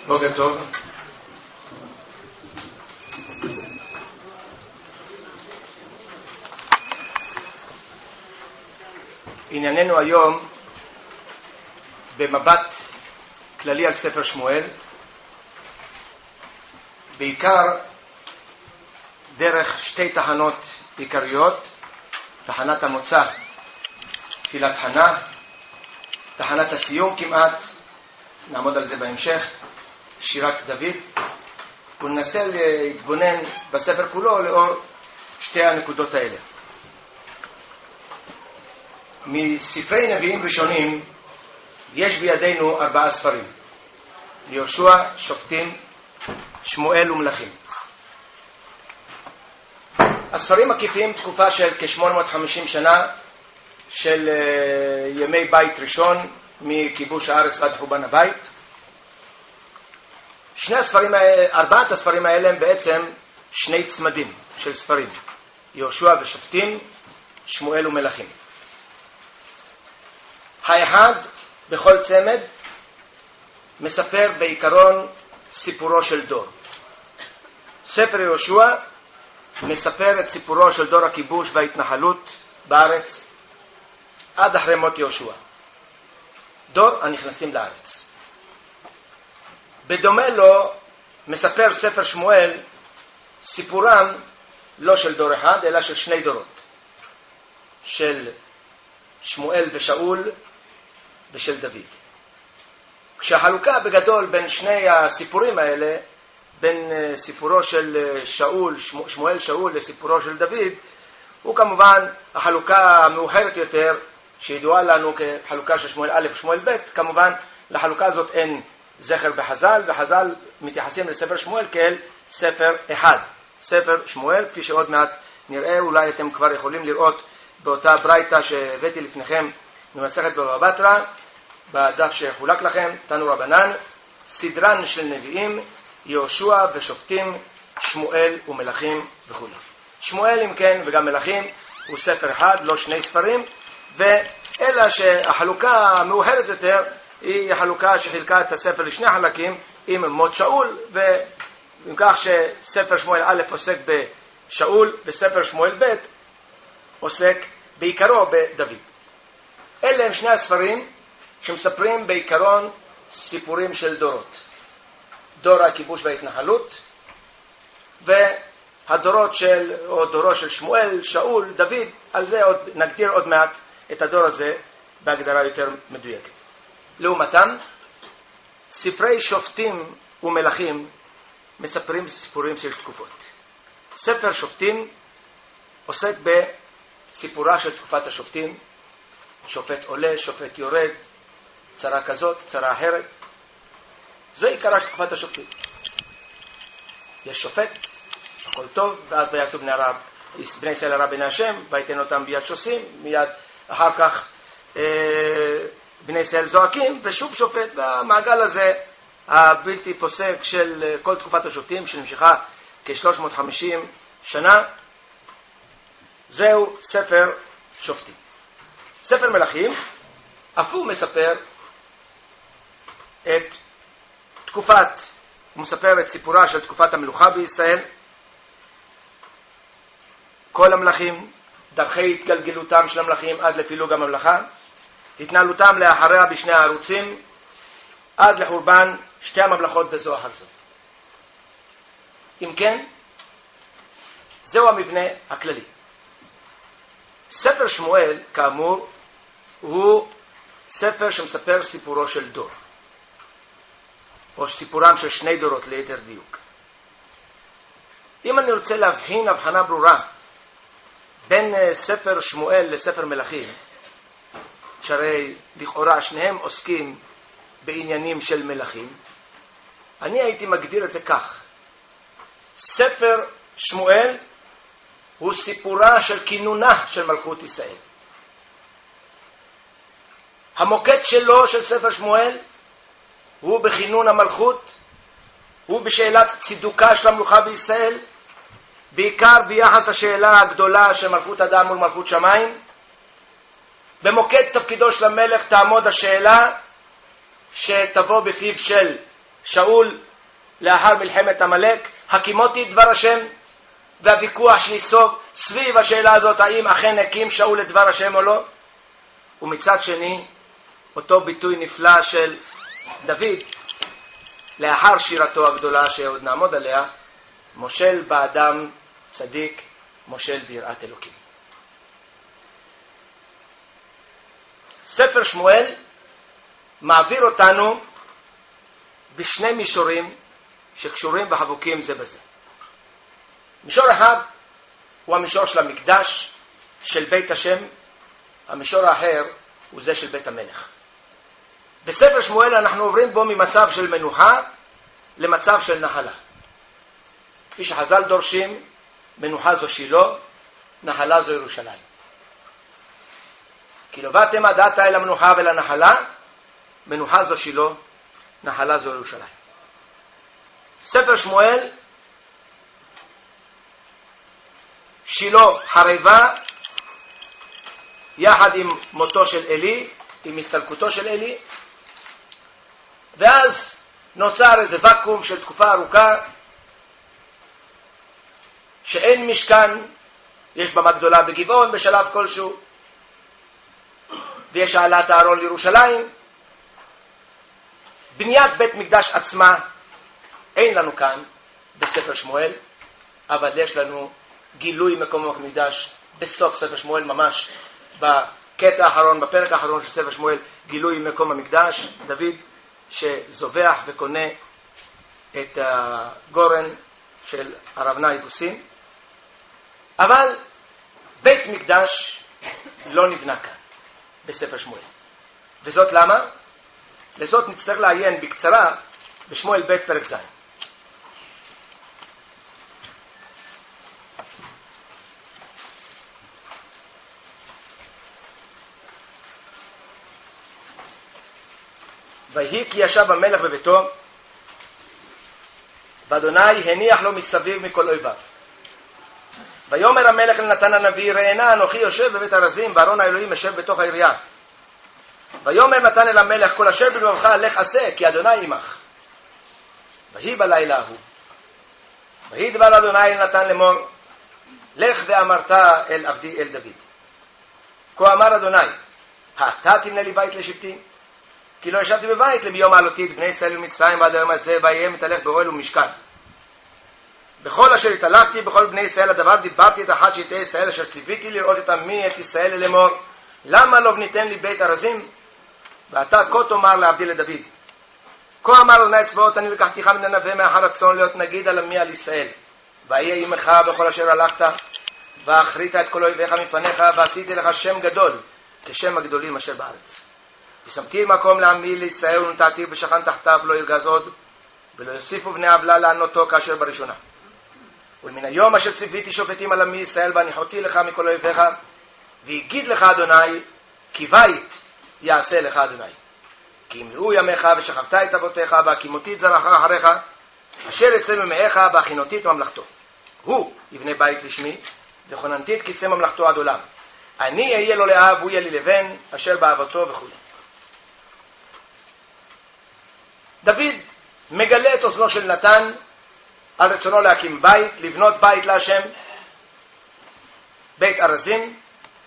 בוקר טוב. ענייננו היום במבט כללי על ספר שמואל, בעיקר דרך שתי תחנות עיקריות: תחנת המוצא, תפילת חנה, תחנת הסיום כמעט, נעמוד על זה בהמשך, שירת דוד, וננסה להתבונן בספר כולו לאור שתי הנקודות האלה. מספרי נביאים ראשונים יש בידינו 4 ספרים: יהושע, שופטים, שמואל ומלכים. הספרים מקיפים תקופה של כ-850 שנה של ימי בית ראשון, מכיבוש הארץ ועד חורבן הבית. 4 הספרים האלה הם בעצם 2 צמדים של ספרים: יהושע ושופטים, שמואל ומלכים. האחד בכל צמד מספר בעיקרון סיפורו של דור. ספר יהושע מספר את סיפורו של דור הכיבוש וההתנחלות בארץ עד אחרי מות יהושע, דור הנכנסים לארץ. בדומה לו מספר ספר שמואל סיפורם לא של דור אחד אלא של 2 דורות, של שמואל ושאול ושל דוד. כשהחלוקה בגדול בין שני הסיפורים האלה, בין סיפורו של שמואל שאול לסיפורו של דוד, הוא כמובן החלוקה המאוחרת יותר שידועה לנו כחלוקה של שמואל א' ושמואל ב'. כמובן לחלוקה הזאת אין זכר בחז"ל, וחז"ל מתייחסים לספר שמואל כאל ספר אחד, ספר שמואל, כפי שעוד מעט נראה. אולי אתם כבר יכולים לראות באותה ברייתא שהבאתי לפניכם ממסכת בבא בתרא, בדף שחולק לכם, תנו רבנן, סדרן של נביאים, יהושע ושופטים, שמואל ומלכים וכו'. שמואל אם כן וגם מלכים הוא ספר אחד, לא 2 ספרים, ואלה שהחלוקה המאוחרת יותר היא החלוקה שחילקה את הספר ל2 חלקים עם מות שאול, ועם כך שספר שמואל א' עוסק בשאול וספר שמואל ב' עוסק בעיקרו בדוד. אלה הם 2 הספרים שמספרים בעיקרון סיפורים של דורות: דור הכיבוש וההתנחלות, והדורות דורו של שמואל, שאול, דוד. על זה נגדיר עוד מעט את הדור הזה בהגדרה יותר מדויקת. לעומתם, ספרי שופטים ומלכים מספרים סיפורים של תקופות. ספר שופטים עוסק בסיפורה של תקופת השופטים: שופט עולה, שופט יורד, צרה כזאת, צרה אחרת. זה עיקרה של תקופת השופטים. יש שופט, הכל טוב, ואז ויעשו בני ישראל הרע בעיני השם, ויתן אותם ביד שוסים, מיד אחר כך בני ישראל זועקים, ושוב שופט. והמעגל הזה הבלתי פוסק של כל תקופת השופטים, שנמשכה כ-350 שנה, זהו ספר שופטים. ספר מלכים אף הוא מספר את הוא מספר את סיפורה של תקופת המלוכה בישראל, כל המלכים, דרכי התגלגלותם של המלכים עד לפילוג הממלכה, התנהלותם לאחריה בשני הערוצים עד לחורבן 2 הממלכות בזו אחר זו. אם כן, זהו המבנה הכללי. ספר שמואל, כאמור, הוא ספר שמספר סיפורו של דור, או סיפורם של 2 דורות ליתר דיוק. אם אני רוצה להבחין הבחנה ברורה בין ספר שמואל לספר מלכים, שהרי לכאורה שניהם עוסקים בעניינים של מלכים, אני הייתי מגדיר את זה כך: ספר שמואל הוא סיפורה של כינונה של מלכות ישראל. המוקד שלו של ספר שמואל הוא בכינון המלכות, הוא בשאלת צידוקה של המלוכה בישראל, בעיקר ביחס לשאלה הגדולה של מלכות אדם מול מלכות שמיים. במוקד תפקידו של המלך תעמוד השאלה שתבוא בפיו של שאול לאחר מלחמת עמלק, הקימותי דבר השם, והוויכוח שיסוב סביב השאלה הזאת, האם אכן הקים שאול את דבר השם או לא. ומצד שני, אותו ביטוי נפלא של דוד, לאחר שירתו הגדולה שעוד נעמוד עליה, מושל באדם צדיק, מושל ביראת אלוקים. ספר שמואל מעביר אותנו בשני מישורים שקשורים וחבוקים זה בזה. מישור אחד הוא המישור של המקדש, של בית השם. המישור האחר הוא זה של בית המלך. בספר שמואל אנחנו עוברים בו ממצב של מנוחה למצב של נחלה. כפי שחז"ל דורשים, מנוחה זו שילה, נחלה זו ירושלים. כי לא באתם עדת אל המנוחה ולנחלה, מנוחה זו שילה, נחלה זו ירושלים. ספר שמואל, שילה חרבה, יחד עם מותו של אלי, עם הסתלקותו של אלי, ואז נוצר איזה וקום של תקופה ארוכה, שאין משכן, יש במה גדולה בגבעון בשלב כלשהו, ויש העלאת הארון לירושלים. בניית בית מקדש עצמה אין לנו כאן בספר שמואל, אבל יש לנו גילוי מקום המקדש בסוף ספר שמואל, ממש בקטע האחרון, בפרק האחרון של ספר שמואל, גילוי מקום המקדש, דוד שזובח וקונה את הגורן של הרבנה היבוסים. אבל בית מקדש לא נבנה כאן בספר שמואל. וזאת למה? לזאת נצטרך לעיין בקצרה בשמואל ב' פרק ז'. ויהי כי ישב המלך בביתו, ואדוני הניח לו מסביב מכל אויביו. ויאמר המלך לנתן הנביא, ראינה אנוכי יושב בבית ארזים, וארון האלוהים יושב בתוך העירייה. ויאמר נתן אל המלך, כל אשר בלבבך לך עשה, כי אדוני עמך. ויהי בלילה ההוא, ויהי דבר אדוני אל נתן לאמור, לך ואמרת אל עבדי אל דוד. כה אמר אדוני, אתה תבנה לי בית לשבטי? כי לא ישבתי בבית למיום העלותי את בני ישראל ומצרים ועד היום הזה, ויהיה מתהלך באוהל ומשכן. בכל אשר התהלכתי בכל בני ישראל הדבר דיברתי את אחת שבטי ישראל אשר ציוויתי לראות את עמי את ישראל לאמור, למה לא בניתם לי בית ארזים? ואתה כה תאמר לעבדי לדוד. כה אמר אדוני צבאות, אני לקחתיך מן הנווה מאחר הצאן להיות נגיד על עמי על ישראל. ואהיה עמך בכל אשר הלכת, ואחרית את כל אויביך מפניך, ועשיתי לך שם גדול כשם הגדולים אשר בארץ. ושמתי מקום לעמי לישראל ונטעתי ושכן תחתיו, לא ירגז עוד, ולא יוסיפו בני עוולה לענותו כאשר בראשונה. ולמן היום אשר ציוויתי שופטים על עמי ישראל, והניחותי לך מכל אויביך, ויגיד לך אדוני, כי בית יעשה לך אדוני. כי ימלאו ימיך ושכבת את אבותיך, והקימותי את זרעך אחריך, אשר יצא ממאיך, והכינותי את ממלכתו. הוא יבנה בית לשמי, וכוננתי את כיסא ממלכתו עד עולם. אני אהיה לו לאב, הוא יהיה לי לבן, אשר באהבתו וכו'. דוד מגלה את אוזנו של נתן על רצונו להקים בית, לבנות בית להשם, בית ארזים.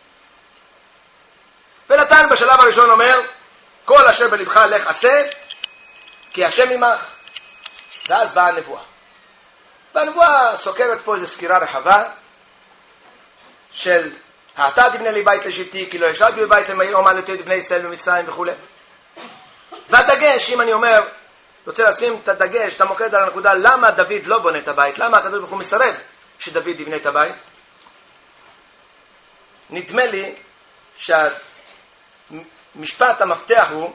ונתן בשלב הראשון אומר, כל אשר בלבך לך עשה, כי השם עמך. ואז באה הנבואה. והנבואה סוקרת פה איזו סקירה רחבה של אתה תבנה לי בית לשבטי, כי לא ישבתי בבית למאיר מעלתי את בני ישראל במצרים וכו'. והדגש, אם אני אומר, רוצה לשים את הדגש, את המוקד על הנקודה, למה דוד לא בונה את הבית? למה הקדוש ברוך הוא מסרב שדוד יבנה את הבית? נדמה לי שהמשפט המפתח הוא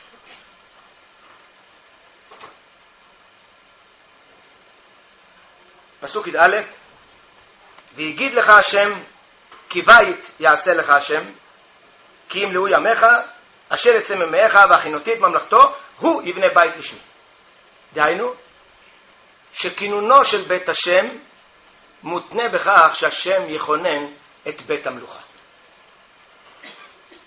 פסוק י"א, ויגיד לך השם, כי בית יעשה לך השם, כי ימלאו ימיך, אשר יצא ממאיך, והכינותי את ממלכתו, הוא יבנה בית לשמי. דהיינו, שכינונו של בית השם מותנה בכך שהשם יכונן את בית המלוכה.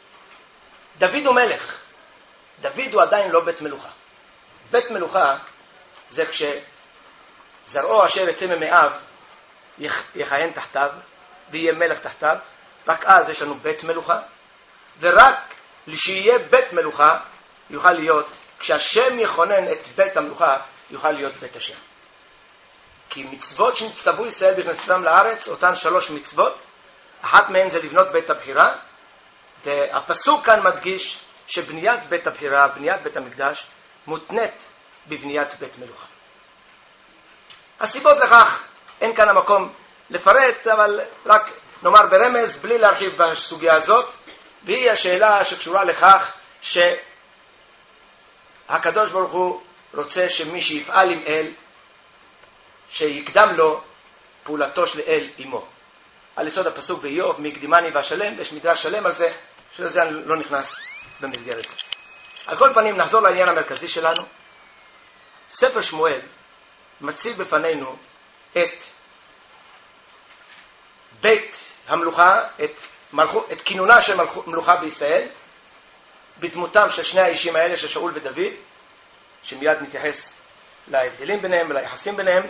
דוד הוא מלך. דוד הוא עדיין לא בית מלוכה. בית מלוכה זה כשזרעו אשר יצא ממאיו יכהן תחתיו ויהיה מלך תחתיו, רק אז יש לנו בית מלוכה, ורק שיהיה בית מלוכה יוכל להיות, כשהשם יכונן את בית המלוכה יוכל להיות בית השם. כי מצוות שנצטוו ישראל בכניסתם לארץ, אותן 3 מצוות, אחת מהן זה לבנות בית הבחירה, והפסוק כאן מדגיש שבניית בית הבחירה, בניית בית המקדש, מותנית בבניית בית מלוכה. הסיבות לכך אין כאן המקום לפרט, אבל רק נאמר ברמז בלי להרחיב בסוגיה הזאת, והיא השאלה שקשורה לכך שהקדוש ברוך הוא רוצה שמי שיפעל עם אל, שיקדם לו פעולתו של אל עמו. על יסוד הפסוק באיוב, מקדימני ואשלם, יש מדרש שלם על זה, שלזה אני לא נכנס במסגרת זה. על כל פנים נחזור לעניין המרכזי שלנו. ספר שמואל מציב בפנינו את בית המלוכה, את כינונה של מלוכה בישראל, בדמותם של שני האישים האלה של שאול ודוד, שמיד מתייחס להבדלים ביניהם וליחסים ביניהם.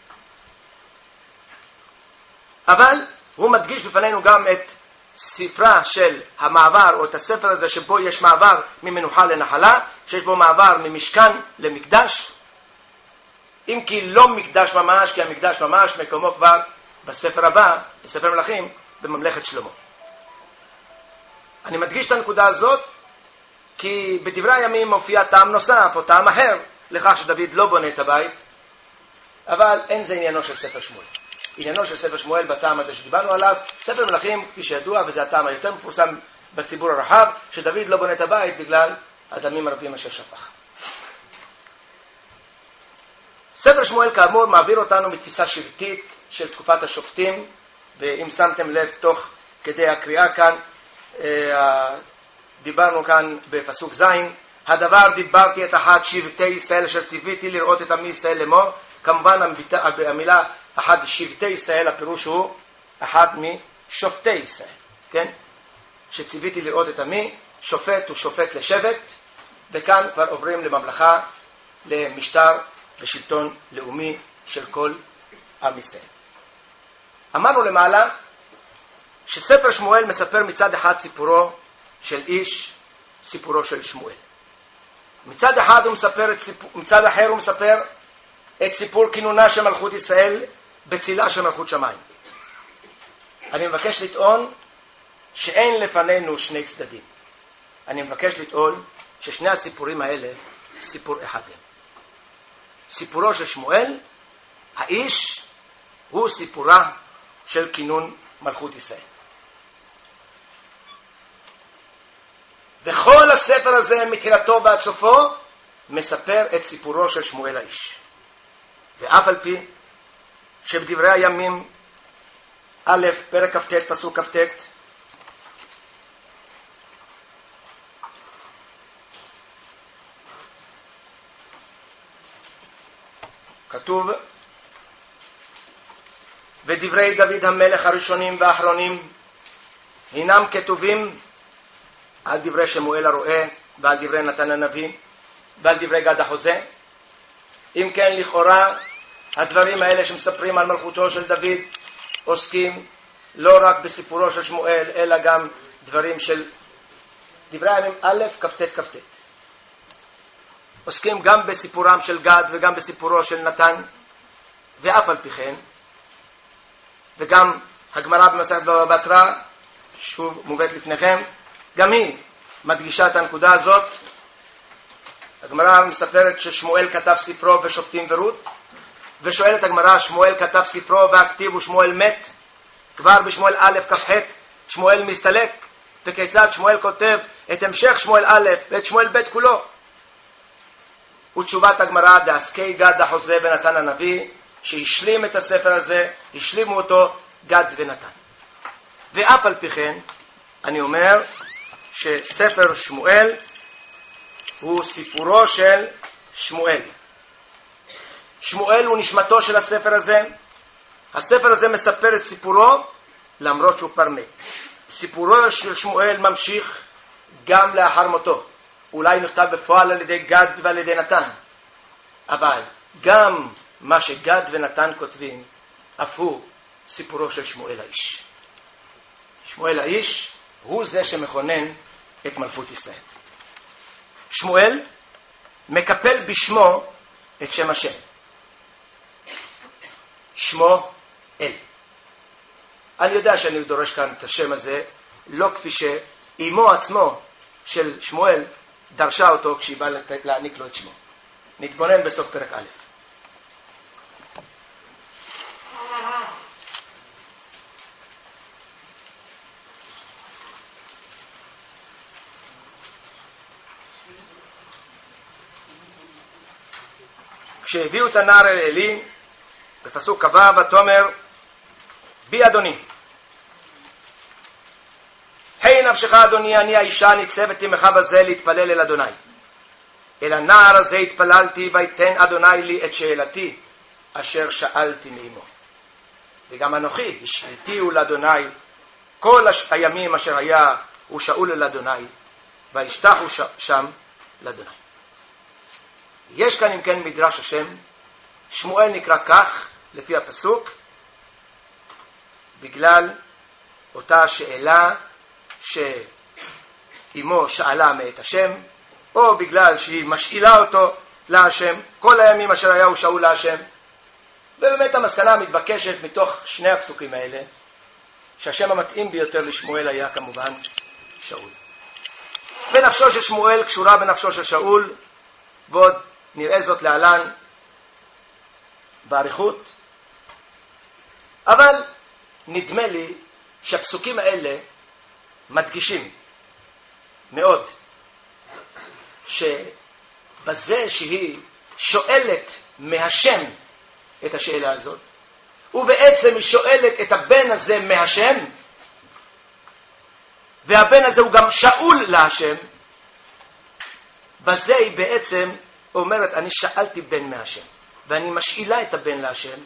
אבל הוא מדגיש בפנינו גם את ספרה של המעבר, או את הספר הזה שבו יש מעבר ממנוחה לנחלה, שיש בו מעבר ממשכן למקדש, אם כי לא מקדש ממש, כי המקדש ממש מקומו כבר בספר הבא, בספר מלכים, בממלכת שלמה. אני מדגיש את הנקודה הזאת, כי בדברי הימים מופיע טעם נוסף, או טעם אחר, לכך שדוד לא בונה את הבית, אבל אין זה עניינו של ספר שמואל. עניינו של ספר שמואל בטעם הזה שדיברנו עליו, ספר מלכים, כפי שידוע, וזה הטעם היותר מפורסם בציבור הרחב, שדוד לא בונה את הבית בגלל הדמים הרבים אשר שפך. ספר שמואל כאמור מעביר אותנו מתפיסה שבטית של תקופת השופטים, ואם שמתם לב תוך כדי הקריאה כאן, דיברנו כאן בפסוק זין, הדבר דיברתי את אחת שבטי ישראל אשר ציוויתי לראות את עמי ישראל לאמור. כמובן המילה אחד שבטי ישראל, הפירוש הוא אחד משופטי ישראל, כן? שציוויתי לראות את עמי, שופט הוא שופט לשבט, וכאן כבר עוברים לממלכה, למשטר ושלטון לאומי של כל עם ישראל. אמרנו למעלה שספר שמואל מספר מצד אחד סיפורו של איש, סיפורו של שמואל. מצד אחד הוא מספר מצד אחר הוא מספר את סיפור כינונה של מלכות ישראל בצילה של מלכות שמיים. אני מבקש לטעון שאין לפנינו שני צדדים. אני מבקש לטעון ששני הסיפורים האלה סיפור אחד הם. סיפורו של שמואל, האיש, הוא סיפורה של כינון מלכות ישראל. וכל הספר הזה מתחילתו ועד סופו מספר את סיפורו של שמואל האיש. ואף על פי שבדברי הימים א' פרק כ"ט פסוק כ"ט כתוב ודברי דוד המלך הראשונים והאחרונים הינם כתובים על דברי שמואל הרועה ועל דברי נתן הנביא ועל דברי גד החוזה. אם כן, לכאורה הדברים האלה שמספרים על מלכותו של דוד עוסקים לא רק בסיפורו של שמואל, אלא גם דברים של דברי הימים א' כ"ט כ"ט. עוסקים גם בסיפורם של גד וגם בסיפורו של נתן, ואף על פי כן, וגם הגמרא במסכת בבא בתרא, שוב מובאת לפניכם, גם היא מדגישה את הנקודה הזאת. הגמרא מספרת ששמואל כתב ספרו בשופטים ורות, ושואלת הגמרא, שמואל כתב ספרו והכתיב ושמואל מת? כבר בשמואל א' כ"ח שמואל מסתלק, וכיצד שמואל כותב את המשך שמואל א' ואת שמואל ב' כולו? ותשובת הגמרא, דעסקי גד החוזה ונתן הנביא, שהשלים את הספר הזה, השלימו אותו גד ונתן. ואף על פי כן, אני אומר שספר שמואל הוא סיפורו של שמואל. שמואל הוא נשמתו של הספר הזה. הספר הזה מספר את סיפורו למרות שהוא כבר מת. סיפורו של שמואל ממשיך גם לאחר מותו. אולי נכתב בפועל על ידי גד ועל ידי נתן, אבל גם מה שגד ונתן כותבים, אף הוא סיפורו של שמואל האיש. שמואל האיש הוא זה שמכונן את מלכות ישראל. שמואל מקפל בשמו את שם השם. שמו אל. אני יודע שאני דורש כאן את השם הזה, לא כפי שאימו עצמו של שמואל דרשה אותו כשהיא באה להעניק לו את שמו. נתבונן בסוף פרק א'. כשהביאו את הנער אל עלי, בפסוק כ"ו, ותאמר בי אדוני, היי נפשך אדוני, אני האישה ניצבת עמך בזה להתפלל אל אדוני. אל הנער הזה התפללתי, ויתן אדוני לי את שאלתי אשר שאלתי מאמו. וגם אנוכי השאלתיהו לאדוני כל הימים אשר היה הוא שאול אל אדוני, וישתחו שם לאדוני. יש כאן אם כן מדרש השם. שמואל נקרא כך לפי הפסוק בגלל אותה שאלה שאמו שאלה מאת השם, או בגלל שהיא משאילה אותו להשם כל הימים אשר היה הוא שאול להשם. ובאמת המסקנה המתבקשת מתוך שני הפסוקים האלה, שהשם המתאים ביותר לשמואל היה כמובן שאול. ונפשו של שמואל קשורה בנפשו של שאול, ועוד נראה זאת להלן באריכות. אבל נדמה לי שהפסוקים האלה מדגישים מאוד שבזה שהיא שואלת מהשם את השאלה הזאת, ובעצם היא שואלת את הבן הזה מהשם, והבן הזה הוא גם שאול להשם, בזה היא בעצם אומרת אני שאלתי בן מהשם ואני משאילה את הבן להשם.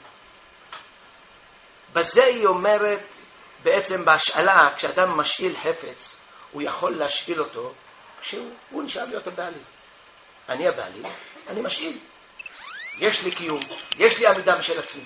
בזה היא אומרת בעצם בהשאלה, כשאדם משאיל חפץ הוא יכול להשאיל אותו כשהוא נשאר להיות הבעלים. אני הבעלים, אני משאיל, יש לי קיום, יש לי עמידה משל עצמי,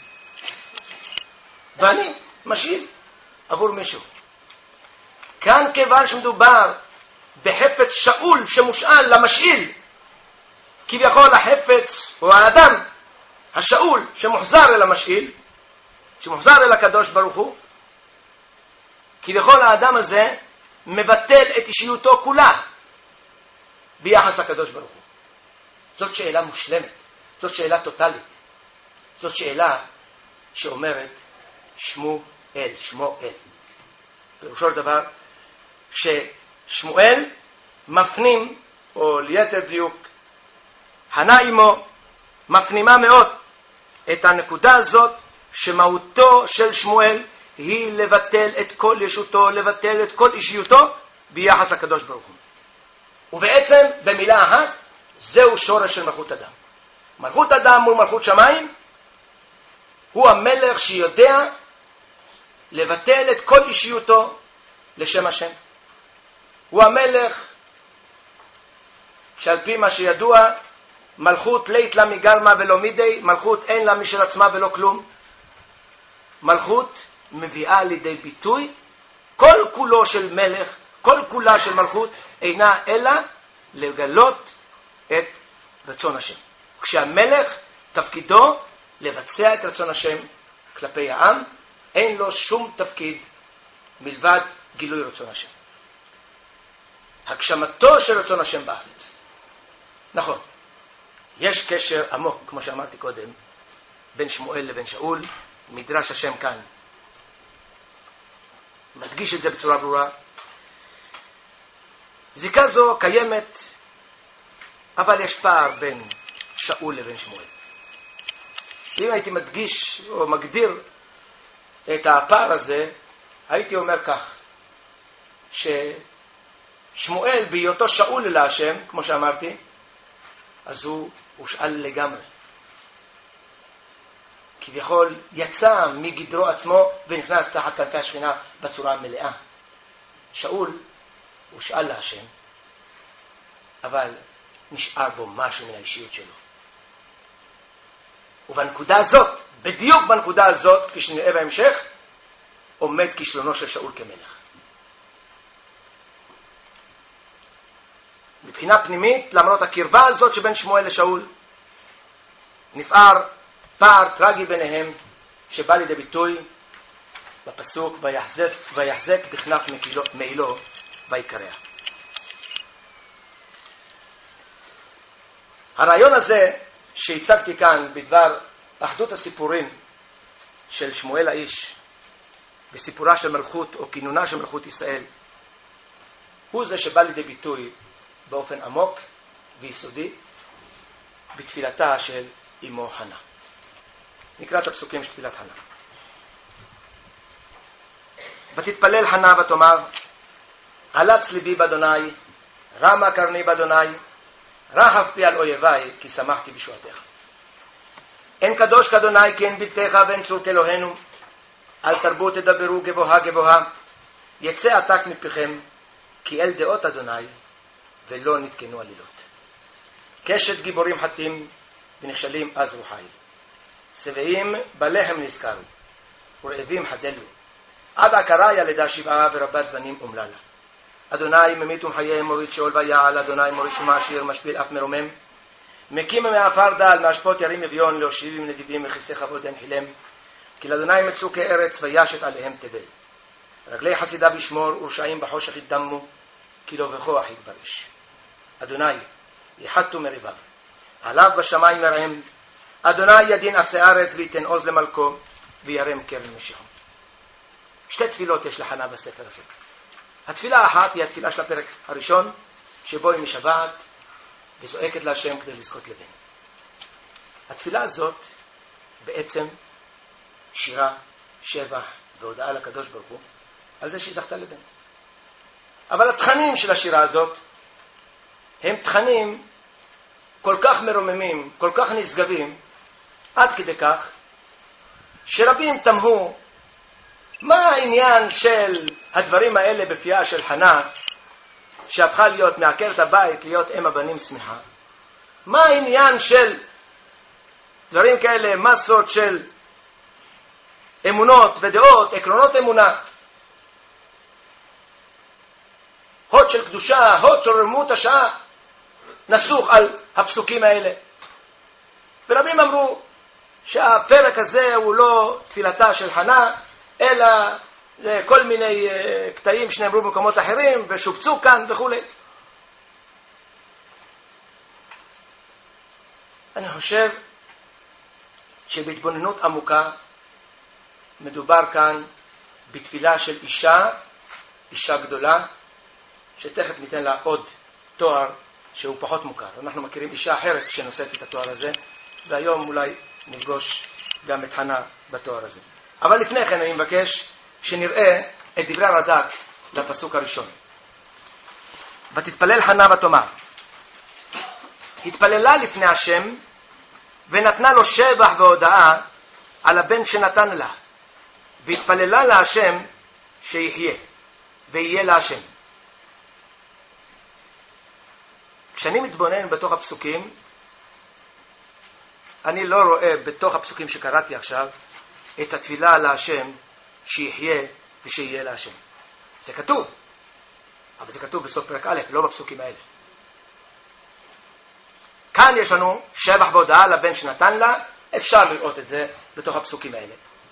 ואני משאיל עבור מישהו. כאן כיוון שמדובר בחפץ שאול שמושאל למשאיל, כביכול החפץ או האדם השאול שמוחזר אל המשאיל, שמוחזר אל הקדוש ברוך הוא, כביכול האדם הזה מבטל את אישיותו כולה ביחס לקדוש ברוך הוא. זאת שאלה מושלמת, זאת שאלה טוטלית, זאת שאלה שאומרת שמו אל, שמו אל. פירושו של דבר ששמואל מפנים, או ליתר דיוק הנה אמו מפנימה מאוד את הנקודה הזאת שמהותו של שמואל היא לבטל את כל ישותו, לבטל את כל אישיותו ביחס לקדוש ברוך הוא. ובעצם במילה אחת זהו שורש של מלכות אדם. מלכות אדם מול מלכות שמיים הוא המלך שיודע לבטל את כל אישיותו לשם השם. הוא המלך שעל פי מה שידוע מלכות לית לה מגלמה ולא מידי, מלכות אין לה משל עצמה ולא כלום. מלכות מביאה לידי ביטוי כל כולו של מלך, כל כולה של מלכות אינה אלא לגלות את רצון השם. כשהמלך תפקידו לבצע את רצון השם כלפי העם, אין לו שום תפקיד מלבד גילוי רצון השם, הגשמתו של רצון השם בארץ. נכון, יש קשר עמוק, כמו שאמרתי קודם, בין שמואל לבין שאול. מדרש השם כאן מדגיש את זה בצורה ברורה. זיקה זו קיימת, אבל יש פער בין שאול לבין שמואל. אם הייתי מדגיש או מגדיר את הפער הזה, הייתי אומר כך, ששמואל בהיותו שאול להשם, כמו שאמרתי, אז הוא הושאל לגמרי. כביכול יצא מגדרו עצמו ונכנס תחת כנפי השכינה בצורה המלאה. שאול הושאל להשם, אבל נשאר בו משהו מן האישיות שלו. ובנקודה הזאת, בדיוק בנקודה הזאת, כפי שנראה בהמשך, עומד כישלונו של שאול כמלך. מבחינה פנימית, למרות הקרבה הזאת שבין שמואל לשאול, נפער פער טרגי ביניהם, שבא לידי ביטוי בפסוק ויחזק בכנף מעילו ויקרע. הרעיון הזה שהצגתי כאן בדבר אחדות הסיפורים של שמואל האיש וסיפורה של מלכות או כינונה של מלכות ישראל, הוא זה שבא לידי ביטוי באופן עמוק ויסודי בתפילתה של אמו חנה. נקרא את הפסוקים של תפילת חנה. ותתפלל חנה ותאמר, עלץ ליבי באדוני, רמה קרני באדוני, רחב פי על אויביי, כי שמחתי בשועתך. אין קדוש כאדוני כי אין בלתך ואין צור כאלוהינו, אל תרבו תדברו גבוהה גבוהה, יצא עתק מפיכם, כי אל דעות אדוני ולא נתקנו עלילות. קשת גיבורים חתים ונכשלים אז רוחי, שבעים בלחם נזכרו ורעבים חדלו, עד עקרה ילדה שבעה ורבת בנים אומללה. אדוני ממית ומחיה, מוריד שאול ויעל, אדוני מוריד ומעשיר, משפיל אף מרומם, מקים מעפר דל, מאשפות ירים אביון, להושיב עם נדיבים וכיסא כבוד הנחילם, כי לאדוני מצאו כארץ וישת עליהם תבל. רגלי חסידיו ישמור ורשעים בחושך ידמו, כי לא בכוח יתברש. אדוני יחתו מריביו, עליו בשמיים ירעם, אדוני ידין עשה ארץ ויתן עוז למלכו וירם קרן משיחו. שתי תפילות יש לחנה בספר הזה. התפילה האחת היא התפילה של הפרק הראשון, שבו היא משבעת וזועקת להשם כדי לזכות לבן. התפילה הזאת בעצם שירה, שבח והודעה לקדוש ברוך הוא על זה שהיא זכתה לבן. אבל התכנים של השירה הזאת הם תכנים כל כך מרוממים, כל כך נשגבים, עד כדי כך שרבים תמהו מה העניין של הדברים האלה בפייה של חנה, שהפכה להיות מעקרת הבית, להיות אם הבנים שמחה? מה העניין של דברים כאלה, מסות של אמונות ודעות, עקרונות אמונה, הוד של קדושה, הוד של רמות השעה, נסוך על הפסוקים האלה? ורבים אמרו שהפרק הזה הוא לא תפילתה של חנה, אלא זה כל מיני קטעים שנאמרו במקומות אחרים ושופצו כאן וכו'. אני חושב שבהתבוננות עמוקה מדובר כאן בתפילה של אישה גדולה, שתכף ניתן לה עוד תואר שהוא פחות מוכר. אנחנו מכירים אישה אחרת שנושאת את התואר הזה, והיום אולי נפגוש גם את חנה בתואר הזה. אבל לפני כן אני מבקש שנראה את דברי הרד"ק לפסוק הראשון. ותתפלל חנה ותאמר, התפללה לפני השם ונתנה לו שבח והודאה על הבן שנתן לה, והתפללה להשם שיחיה ויהיה להשם. כשאני מתבונן בתוך הפסוקים, אני לא רואה בתוך הפסוקים שקראתי עכשיו את התפילה להשם שיחיה ושיהיה להשם. זה כתוב, אבל זה כתוב בסוף פרק א', לא בפסוקים האלה. כאן יש לנו שבח והודאה לבן שנתן לה, אפשר לראות את זה בתוך הפסוקים האלה.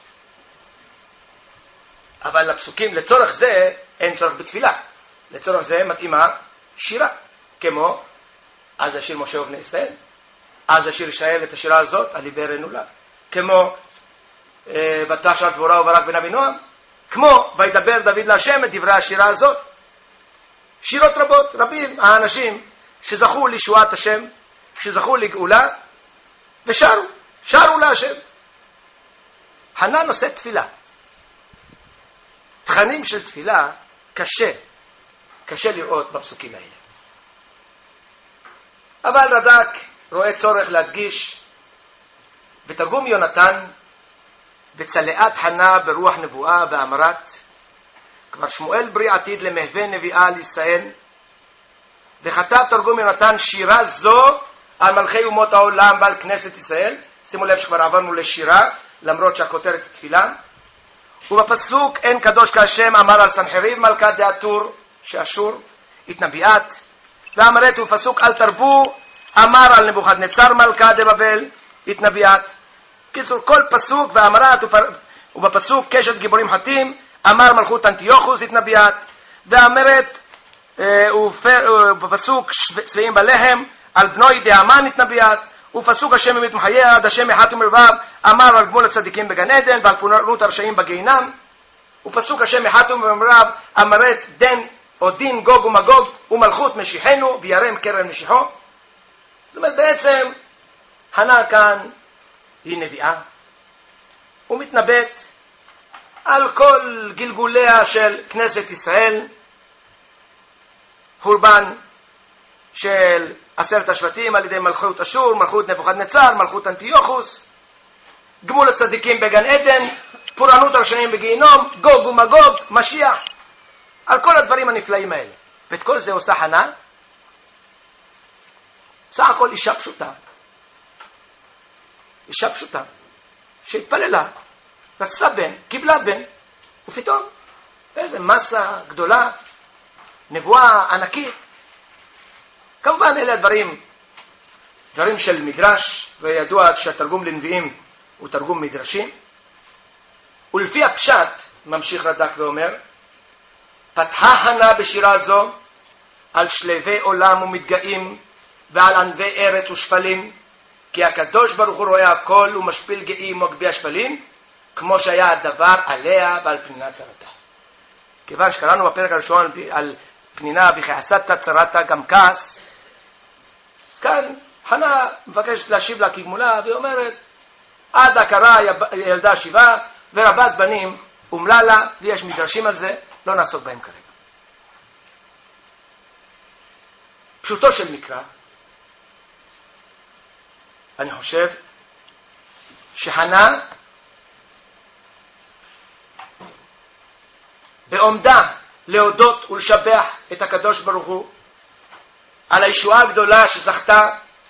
אבל לפסוקים, לצורך זה אין צורך בתפילה. לצורך זה מתאימה שירה, כמו אז השיר משה ובני ישראל, אז השיר ישראל את השירה הזאת, על יברנו לה, כמו ותשר דבורה וברק בן אבינועם, כמו וידבר דוד להשם את דברי השירה הזאת. שירות רבות, רבים האנשים שזכו לישועת השם, שזכו לגאולה, ושרו להשם. חנה נושא תפילה. תכנים של תפילה קשה לראות בפסוקים האלה. אבל רד"ק רואה צורך להדגיש בתרגום יונתן, וצלעת חנה ברוח נבואה ואמרת, כבר שמואל בריא עתיד למהווה נביאה על ישראל, וכתב תרגום יונתן שירה זו על מלכי אומות העולם ועל כנסת ישראל, שימו לב שכבר עברנו לשירה, למרות שהכותרת היא תפילה. ובפסוק אין קדוש כהשם אמר על סנחריב מלכת דאטור שאשור התנביאת, ואמרת ובפסוק אל תרבו אמר על נבוכדנצר מלכת דבבל התנביאת. קיצור, כל פסוק ואמרת, ובפסוק קשת גיבורים חטים אמר מלכות אנטיוכוס התנביאת, ואמרת ובפסוק שבעים בלחם על בנוי דהמן התנביאת, ופסוק השם ממית מחיה עד השם יחת ומרבב אמר על גמול הצדיקים בגן עדן ועל פורענות הרשעים בגיהינם, ופסוק השם יחת ומרבב אמרת דין גוג ומגוג ומלכות משיחנו וירם קרן משיחו. זאת אומרת, בעצם חנה כאן היא נביאה ומתנבאת על כל גלגוליה של כנסת ישראל, חורבן של 10 השבטים על ידי מלכות אשור, מלכות נבוכדנצר, מלכות אנטיוכוס, גמול הצדיקים בגן עדן, פורענות הרשעים בגיהינום, גוג ומגוג, משיח, על כל הדברים הנפלאים האלה. ואת כל זה עושה חנה, סך הכל אישה פשוטה. אישה פשוטה, שהתפללה, רצתה בן, קיבלה בן, ופתאום איזו מסה גדולה, נבואה ענקית. כמובן אלה דברים של מדרש, וידוע שהתרגום לנביאים הוא תרגום מדרשי. ולפי הפשט, ממשיך רד"ק ואומר, פתחה חנה בשירה זו על שלבי עולם ומתגאים ועל ענבי ארץ ושפלים, כי הקדוש ברוך הוא רואה הכל ומשפיל גאים ומגביה שפלים, כמו שהיה הדבר עליה ועל פנינה צרתה. כיוון שקראנו בפרק הראשון על פנינה וכעסת צרתה גם כעס, כאן חנה מבקשת להשיב לה כגמולה, והיא אומרת, עד הכרה ילדה 7 ורבת בנים אומלה לה, ויש מדרשים על זה, לא נעסוק בהם כרגע. פשוטו של מקרא, אני חושב שחנה בעומדה להודות ולשבח את הקדוש ברוך הוא על הישועה הגדולה שזכתה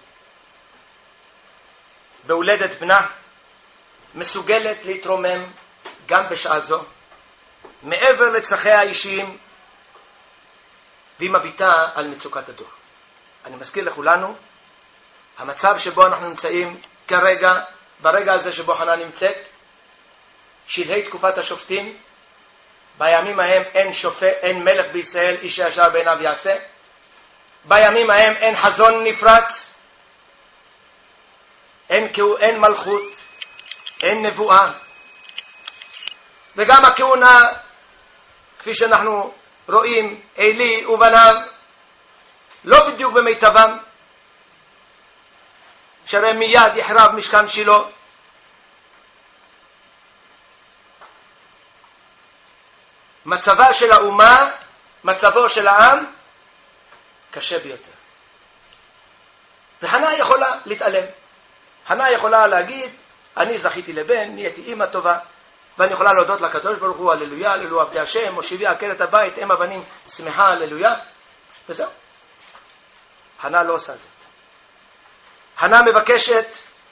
בהולדת בנה, מסוגלת להתרומם גם בשעה זו מעבר לצרכיה האישיים, והיא מביטה על מצוקת הדור. אני מזכיר לכולנו, המצב שבו אנחנו נמצאים כרגע, ברגע הזה שבו חנה נמצאת, שלהי תקופת השופטים, בימים ההם אין מלך בישראל, איש הישר בעיניו יעשה. בימים ההם אין חזון נפרץ, אין מלכות, אין נבואה, וגם הכהונה, כפי שאנחנו רואים, אלי ובניו לא בדיוק במיטבם, שהרי מיד יחרב משכן שילה. מצבה של האומה, מצבו של העם, קשה ביותר. וחנה יכולה להתעלם. חנה יכולה להגיד, אני זכיתי לבן, נהייתי אימא טובה, ואני יכולה להודות לקדוש ברוך הוא, הללויה, הללו עבדי השם, מושיבי עקרת הבית, אם הבנים, שמחה, הללויה, וזהו. חנה לא עושה זאת. חנה מבקשת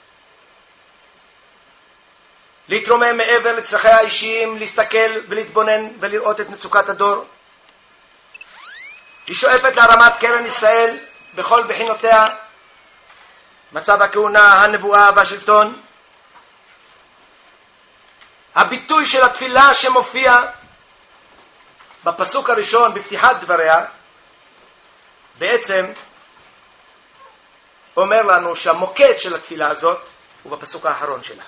להתרומם מעבר לצרכיה האישיים, להסתכל ולהתבונן ולראות את מצוקת הדור. היא שואפת להרמת קרן ישראל בכל בחינותיה, מצב הכהונה, הנבואה והשלטון. הביטוי של התפילה שמופיע בפסוק הראשון בפתיחת דבריה בעצם אומר לנו שהמוקד של התפילה הזאת הוא בפסוק האחרון שלה.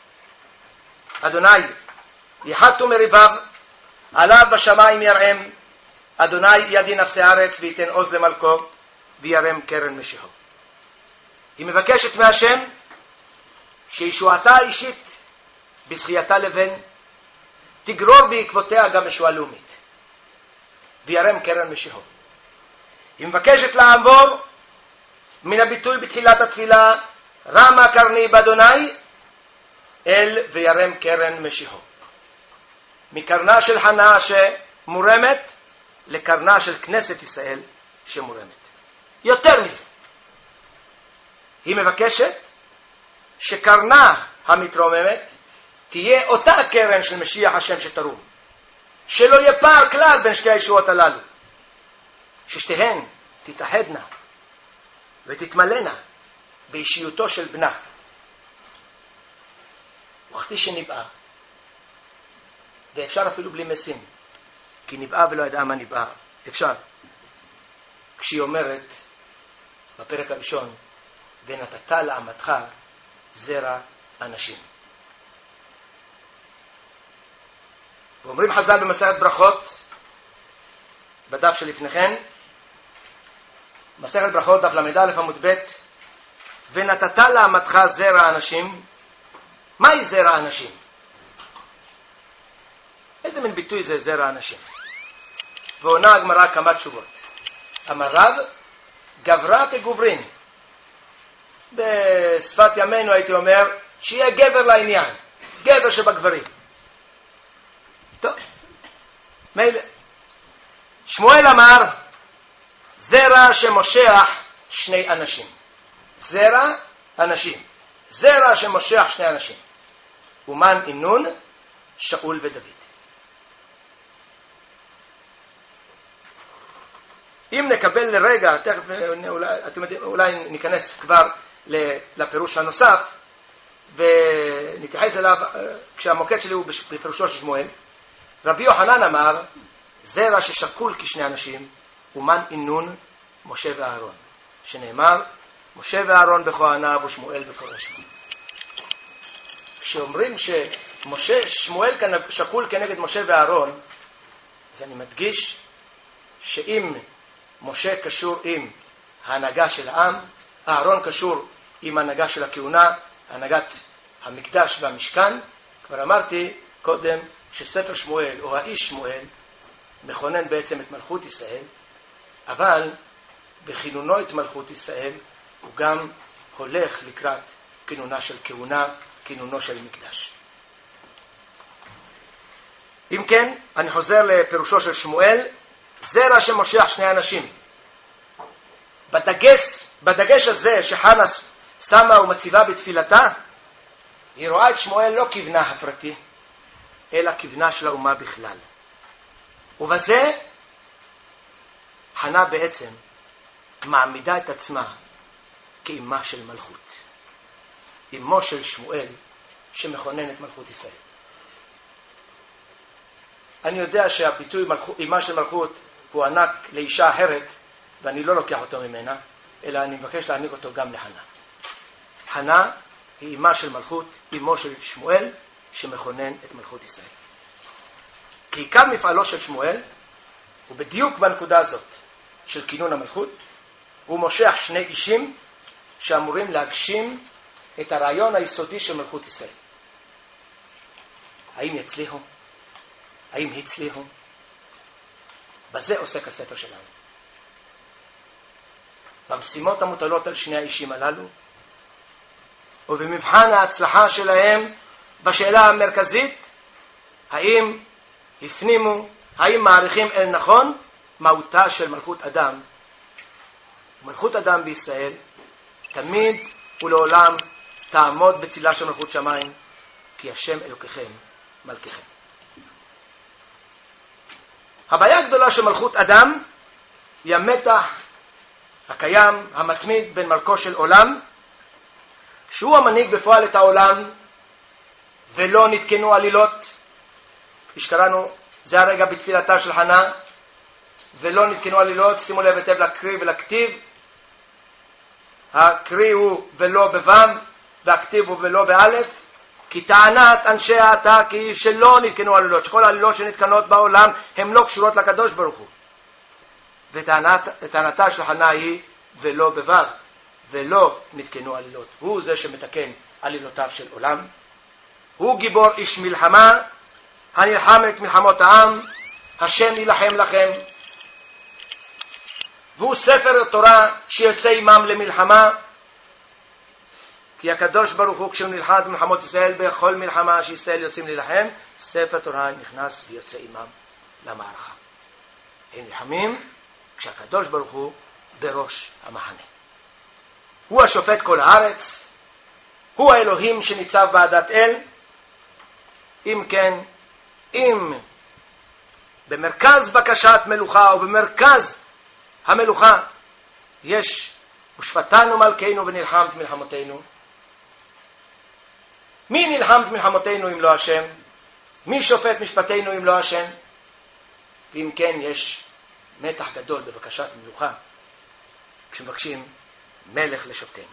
אדוני יחת ומריביו עליו בשמיים ירעם, אדוני ידין נפסי הארץ וייתן עוז למלכו וירם קרן משיחו. היא מבקשת מהשם שישועתה האישית בזכייתה לבן תגרור בעקבותיה גם ישועה לאומית וירם קרן משיחו. היא מבקשת לעבור מן הביטוי בתחילת התפילה רמה קרני באדוני אל וירם קרן משיחו, מקרנה של חנה שמורמת לקרנה של כנסת ישראל שמורמת. יותר מזה, היא מבקשת שקרנה המתרוממת תהיה אותה הקרן של משיח השם שתרום, שלא יהיה פער כלל בין שתי הישועות הללו, ששתיהן תתאחדנה ותתמלאנה באישיותו של בנה, וכפי שנבעה, ואפשר אפילו בלי מסים, כי נבעה ולא ידעה מה נבעה, אפשר, כשהיא אומרת בפרק הראשון, ונתת לעמתך זרע אנשים. ואומרים חז"ל במסכת ברכות, בדף שלפניכם, מסכת ברכות דף ל"א עמוד ב', ונתת לעמתך זרע אנשים. מהי זרע אנשים? איזה מין ביטוי זה זרע אנשים? ועונה הגמרא כמה תשובות. אמר רב, גברה כגוברין. בשפת ימינו הייתי אומר שיהיה גבר לעניין, גבר שבגברים. טוב, מילא. שמואל אמר, זרע שמושך שני אנשים. זרע אנשים. זרע שמושך שני אנשים. ומן אינון? שאול ודוד. אם נקבל לרגע, תכף אולי ניכנס כבר לפירוש הנוסף, ונתייחס אליו כשהמוקד שלי הוא בפירושו של שמואל. רבי יוחנן אמר, זרע ששקול כשני אנשים, ומן אינון? משה ואהרון. שנאמר, משה ואהרון בכהניו ושמואל בפורשו. כשאומרים ששמואל שקול כנגד משה ואהרון, אז אני מדגיש שאם משה קשור עם ההנהגה של העם, אהרון קשור עם ההנהגה של הכהונה, הנהגת המקדש והמשכן. כבר אמרתי קודם שספר שמואל או האיש שמואל מכונן בעצם את מלכות ישראל, אבל בכינונו את מלכות ישראל הוא גם הולך לקראת כינונה של כהונה, כינונו של מקדש. אם כן, אני חוזר לפירושו של שמואל, זרע שמושך שני אנשים. בדגש הזה שחנה שמה ומציבה בתפילתה, היא רואה את שמואל לא כבנה הפרטי, אלא כבנה של האומה בכלל. ובזה חנה בעצם מעמידה את עצמה כאימה של מלכות. אימו של שמואל שמכונן את מלכות ישראל. אני יודע שהביטוי אימה של מלכות הוא ענק לאישה אחרת, ואני לא לוקח אותו ממנה, אלא אני מבקש להעניק אותו גם לחנה. חנה היא אימה של מלכות, אימו של שמואל שמכונן את מלכות ישראל. כי עיקר מפעלו של שמואל הוא בדיוק בנקודה הזאת של כינון המלכות. הוא מושך שני אישים שאמורים להגשים את הרעיון היסודי של מלכות ישראל. האם יצליחו? האם הצליחו? בזה עוסק הספר שלנו. במשימות המוטלות על שני האישים הללו, ובמבחן ההצלחה שלהם בשאלה המרכזית, האם הפנימו, האם מעריכים אל נכון מהותה של מלכות אדם. מלכות אדם בישראל תמיד ולעולם תעמוד בצילה של מלכות שמיים, כי השם אלוקיכם מלככם. הבעיה הגדולה של מלכות אדם היא המתח הקיים, המתמיד בין מלכו של עולם, שהוא המנהיג בפועל את העולם, ולא נתקנו עלילות. כשקראנו, זה הרגע בתפילתה של חנה, ולא נתקנו עלילות. שימו לב היטב לקריא ולכתיב. הקריא הוא ולא בו"ם, והכתיב הוא ולא באלף. כי טענת אנשי העתה כי שלא נתקנו עלילות, שכל העלילות שנתקנות בעולם הן לא קשורות לקדוש ברוך הוא. וטענתה של חנה היא ולא בו"ם, ולא נתקנו עלילות. הוא זה שמתקן עלילותיו של עולם. הוא גיבור איש מלחמה, הנלחם את מלחמות העם, השם ילחם לכם. והוא ספר תורה שיוצא עמם למלחמה, כי הקדוש ברוך הוא כשהוא נלחם במלחמות ישראל, בכל מלחמה שישראל יוצאים להילחם, ספר תורה נכנס ויוצא עמם למערכה. הם נלחמים כשהקדוש ברוך הוא בראש המחנה. הוא השופט כל הארץ, הוא האלוהים שניצב בעדת אל. אם כן, אם במרכז בקשת מלוכה או במרכז המלוכה יש ושפטנו מלכנו ונלחמת מלחמותינו, מי נלחמת מלחמותינו אם לא השם? מי שופט משפטנו אם לא השם? ואם כן, יש מתח גדול בבקשת מלוכה כשמבקשים מלך לשופטנו.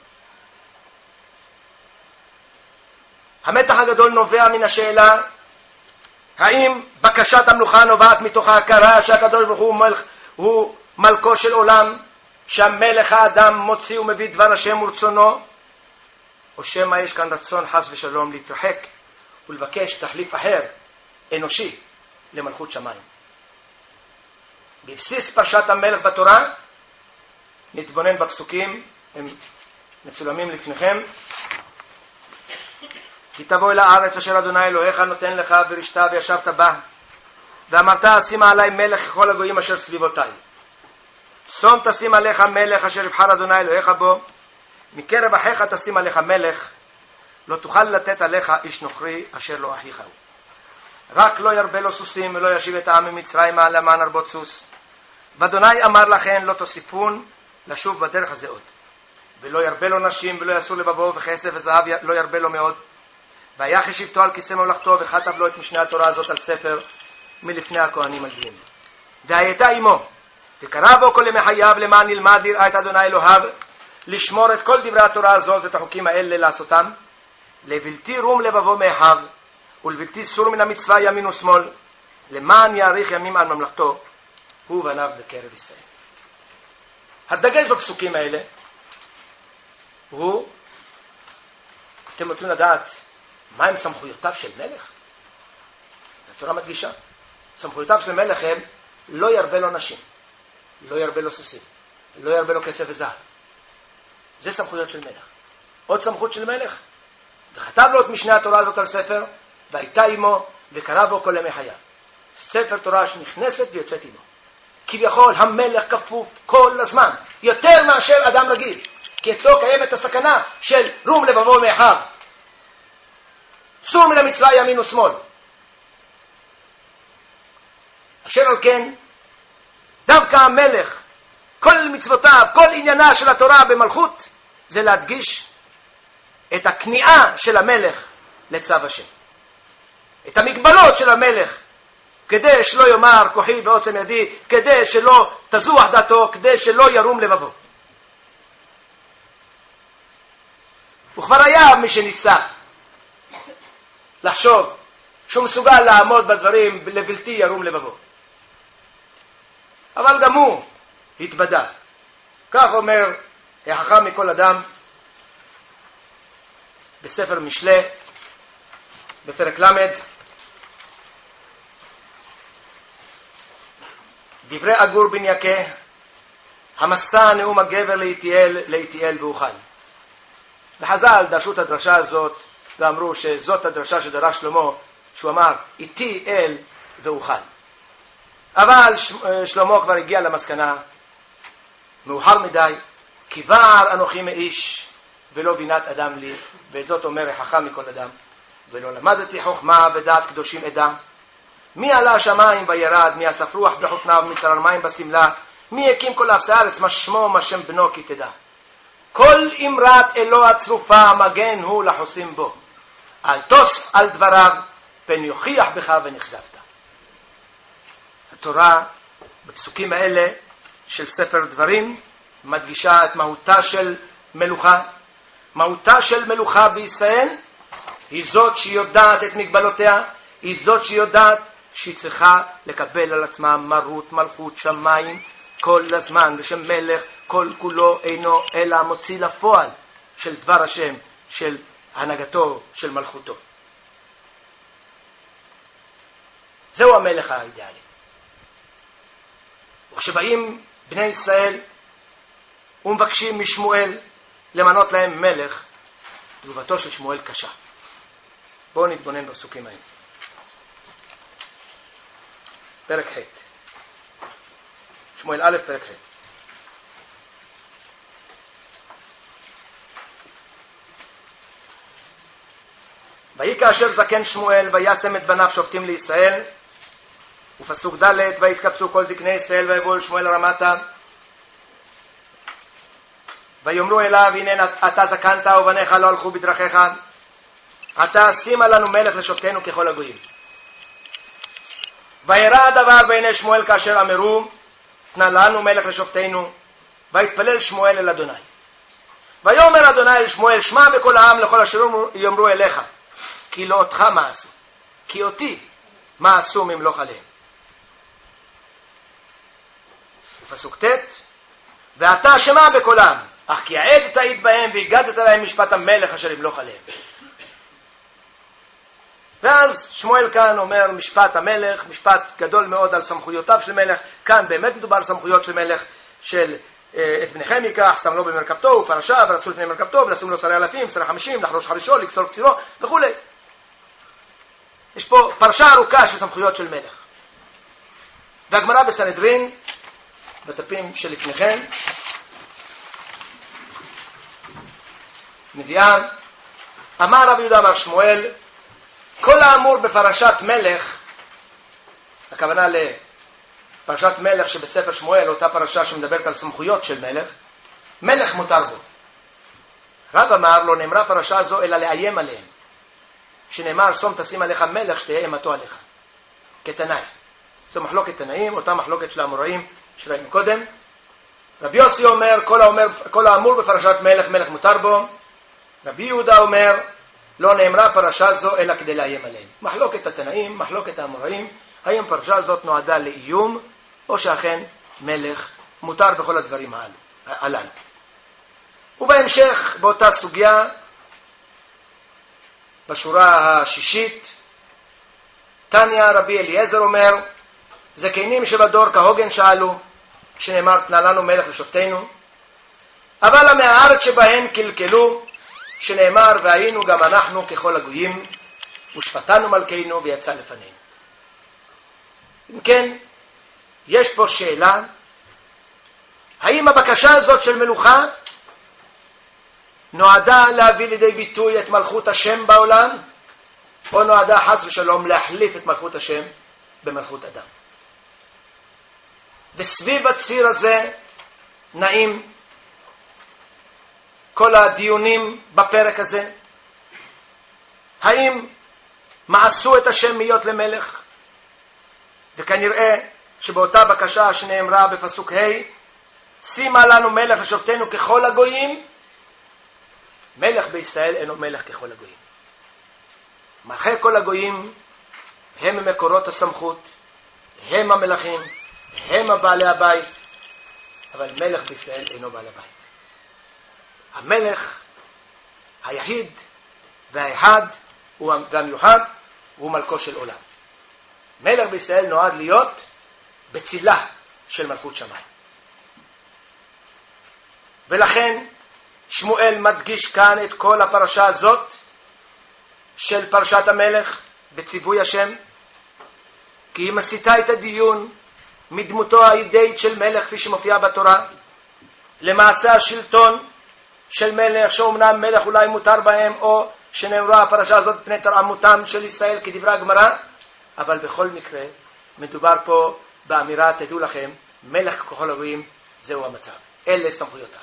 המתח הגדול נובע מן השאלה האם בקשת המלוכה נובעת מתוך ההכרה שהקדוש ברוך הוא מלכו של עולם, שהמלך האדם מוציא ומביא דבר השם ורצונו, או שמא יש כאן רצון חס ושלום להתרחק ולבקש תחליף אחר, אנושי, למלכות שמיים. בבסיס פרשת המלך בתורה נתבונן בפסוקים, הם מצולמים לפניכם. כי תבוא אל הארץ אשר אדוני אלוהיך נותן לך ורשתה וישבת בה, ואמרת שימה עלי מלך ככל הגויים אשר סביבותי. שום תשים עליך מלך אשר יבחר אדוני אלוהיך בו, מקרב אחיך תשים עליך מלך, לא תוכל לתת עליך איש נוכרי אשר לא אחיך הוא. רק לא ירבה לו סוסים ולא ישיב את העם ממצרים למען הרבות סוס. ואדוני אמר לכן לא תוסיפון לשוב בדרך הזה עוד. ולא ירבה לו נשים ולא יסור לבבו וכסף וזהב לא ירבה לו מאוד. והיה חשיבתו על כיסא ממלכתו וכתב לו את משנה התורה הזאת על ספר מלפני הכהנים הגויים. והייתה עמו וקרא בו כל ימי חייו למען ילמד ויראה את אדוני אלוהיו, לשמור את כל דברי התורה הזאת ואת החוקים האלה לעשותם, לבלתי רום לבבו מאחיו ולבלתי סור מן המצווה ימין ושמאל, למען יאריך ימים על ממלכתו הוא בניו בקרב ישראל. הדגש בפסוקים האלה הוא, אתם רוצים לדעת מהם סמכויותיו של מלך? התורה מדגישה, סמכויותיו של מלך הם לא ירבה לו נשים, לא ירבה לו סוסים, לא ירבה לו כסף וזהב. זה סמכויות של מלך. עוד סמכות של מלך, וכתב לו את משנה התורה הזאת על ספר, והייתה עמו וקרא בו כל ימי חייו. ספר תורה שנכנסת ויוצאת עמו. כביכול המלך כפוף כל הזמן, יותר מאשר אדם רגיל, כי אצלו קיימת הסכנה של רום לבבו מאחיו, סור מן המצווה ימין ושמאל. אשר על כן, דווקא המלך, כל מצוותיו, כל עניינה של התורה במלכות, זה להדגיש את הכניעה של המלך לצו השם. את המגבלות של המלך, כדי שלא יאמר כוחי ועוצם ידי, כדי שלא תזוח דעתו, כדי שלא ירום לבבו. וכבר היה מי שניסה לחשוב שהוא מסוגל לעמוד בדברים לבלתי ירום לבבו. אבל גם הוא התבדה. כך אומר החכם מכל אדם בספר משלי, בפרק למד, דברי אגור בן יקה, המסע נאום הגבר לאיתיאל ואוכל. וחז"ל דרשו את הדרשה הזאת ואמרו שזאת הדרשה שדרש שלמה, שהוא אמר איתי אל ואוכל. אבל שלמה כבר הגיע למסקנה מאוחר מדי, כי כבר אנוכי מאיש ולא בינת אדם לי, ואת זאת אומר החכם מכל אדם, ולא למדתי חוכמה ודעת קדושים אדם. מי עלה השמיים וירד, מי אסף רוח בחופניו, מי צרר מים בסמלה, מי הקים כל אפסי הארץ, מה שמו מה שם בנו כי תדע. כל אמרת אלוה צרופה מגן הוא לחוסים בו, אל תוסף על דבריו פן יוכיח בך ונכזבת. התורה בפסוקים האלה של ספר דברים מדגישה את מהותה של מלוכה. מהותה של מלוכה בישראל היא זאת שיודעת את מגבלותיה, היא זאת שיודעת שהיא צריכה לקבל על עצמה מרות מלכות שמיים כל הזמן, ושמלך כל כולו אינו אלא מוציא לפועל של דבר השם, של הנהגתו, של מלכותו. זהו המלך האידיאלי. וכשבאים בני ישראל ומבקשים משמואל למנות להם מלך, תגובתו של שמואל קשה. בואו נתבונן בפסוקים האלה. פרק ח', שמואל א' פרק ח'. ויהי כאשר זקן שמואל וישם את בניו שופטים לישראל. ופסוק ד' ויתקבצו כל זקני ישראל ויבואו אל שמואל הרמתה ויאמרו אליו הנה אתה זקנת ובניך לא הלכו בדרכיך עתה שימה לנו מלך לשופטנו ככל הגויים. וירא הדבר בעיני שמואל כאשר אמרו תנה לנו מלך לשופטנו ויתפלל שמואל אל אדוני. ויאמר אדוני אל שמואל שמע בקול העם לכל אשר יאמרו אליך כי לא אותך מה עשו כי אותי מה עשו ממלוך עליהם. ופסוק ט' ואתה שמע בקולם אך כי העדת היית בהם והגדת להם משפט המלך אשר ימלוך עליהם. ואז שמואל כאן אומר משפט המלך, משפט גדול מאוד על סמכויותיו של מלך. כאן באמת מדובר על סמכויות של מלך של את בניכם ייקח, שם לו במרכבתו ופרשיו ורצו לפני מרכבתו ולשים לו שרי אלפים, שרי 50, לחרוש חרישו, לקצור קצירו וכו'. יש פה פרשה ארוכה של סמכויות של מלך. והגמרא בסנהדרין בדפים שלפניכם מביאה אמר רבי יהודה בר שמואל כל האמור בפרשת מלך, הכוונה לפרשת מלך שבספר שמואל, אותה פרשה שמדברת על סמכויות של מלך, מלך מותר בו. רב אמר לא נאמרה פרשה זו אלא לאיים עליהם, שנאמר שום תשים עליך מלך שתהיה אימתו עליך כתנאי. זו מחלוקת תנאים, אותה מחלוקת של האמוראים שראינו קודם. רבי יוסי אומר כל האמור בפרשת מלך, מלך מותר בו. רבי יהודה אומר לא נאמרה פרשה זו אלא כדי לאיים עליהם. מחלוקת התנאים, מחלוקת האמוראים, האם פרשה הזאת נועדה לאיום או שאכן מלך מותר בכל הדברים הללו. ובהמשך באותה סוגיה בשורה השישית תניא רבי אליעזר אומר זקנים שבדור כהוגן שאלו כשנאמר תנה לנו מלך לשופטנו אבל עמי הארץ שבהן קלקלו שנאמר והיינו גם אנחנו ככל הגויים ושפטנו מלכנו ויצא לפנינו. אם כן יש פה שאלה האם הבקשה הזאת של מלוכה נועדה להביא לידי ביטוי את מלכות השם בעולם או נועדה חס ושלום להחליף את מלכות השם במלכות אדם. וסביב הציר הזה נעים כל הדיונים בפרק הזה. האם מעשו את השם להיות למלך? וכנראה שבאותה בקשה שנאמרה בפסוק ה' שימה לנו מלך לשופטנו ככל הגויים, מלך בישראל אינו מלך ככל הגויים. מלכי כל הגויים הם מקורות הסמכות, הם המלכים, הם הבעלי הבית, אבל מלך בישראל אינו בעל הבית. המלך היחיד והאחד והמיוחד הוא מלכו של עולם. מלך בישראל נועד להיות בצילה של מלכות שמיים. ולכן שמואל מדגיש כאן את כל הפרשה הזאת של פרשת המלך בציווי השם, כי היא מסיטה את הדיון מדמותו האידאית של מלך כפי שמופיע בתורה למעשה השלטון של מלך, שאומנם מלך אולי מותר בהם או שנאמרה הפרשה הזאת פני תרעמותם של ישראל כדברי הגמרא, אבל בכל מקרה מדובר פה באמירה תדעו לכם מלך ככל הגויים זהו המצב, אלה סמכויותיו.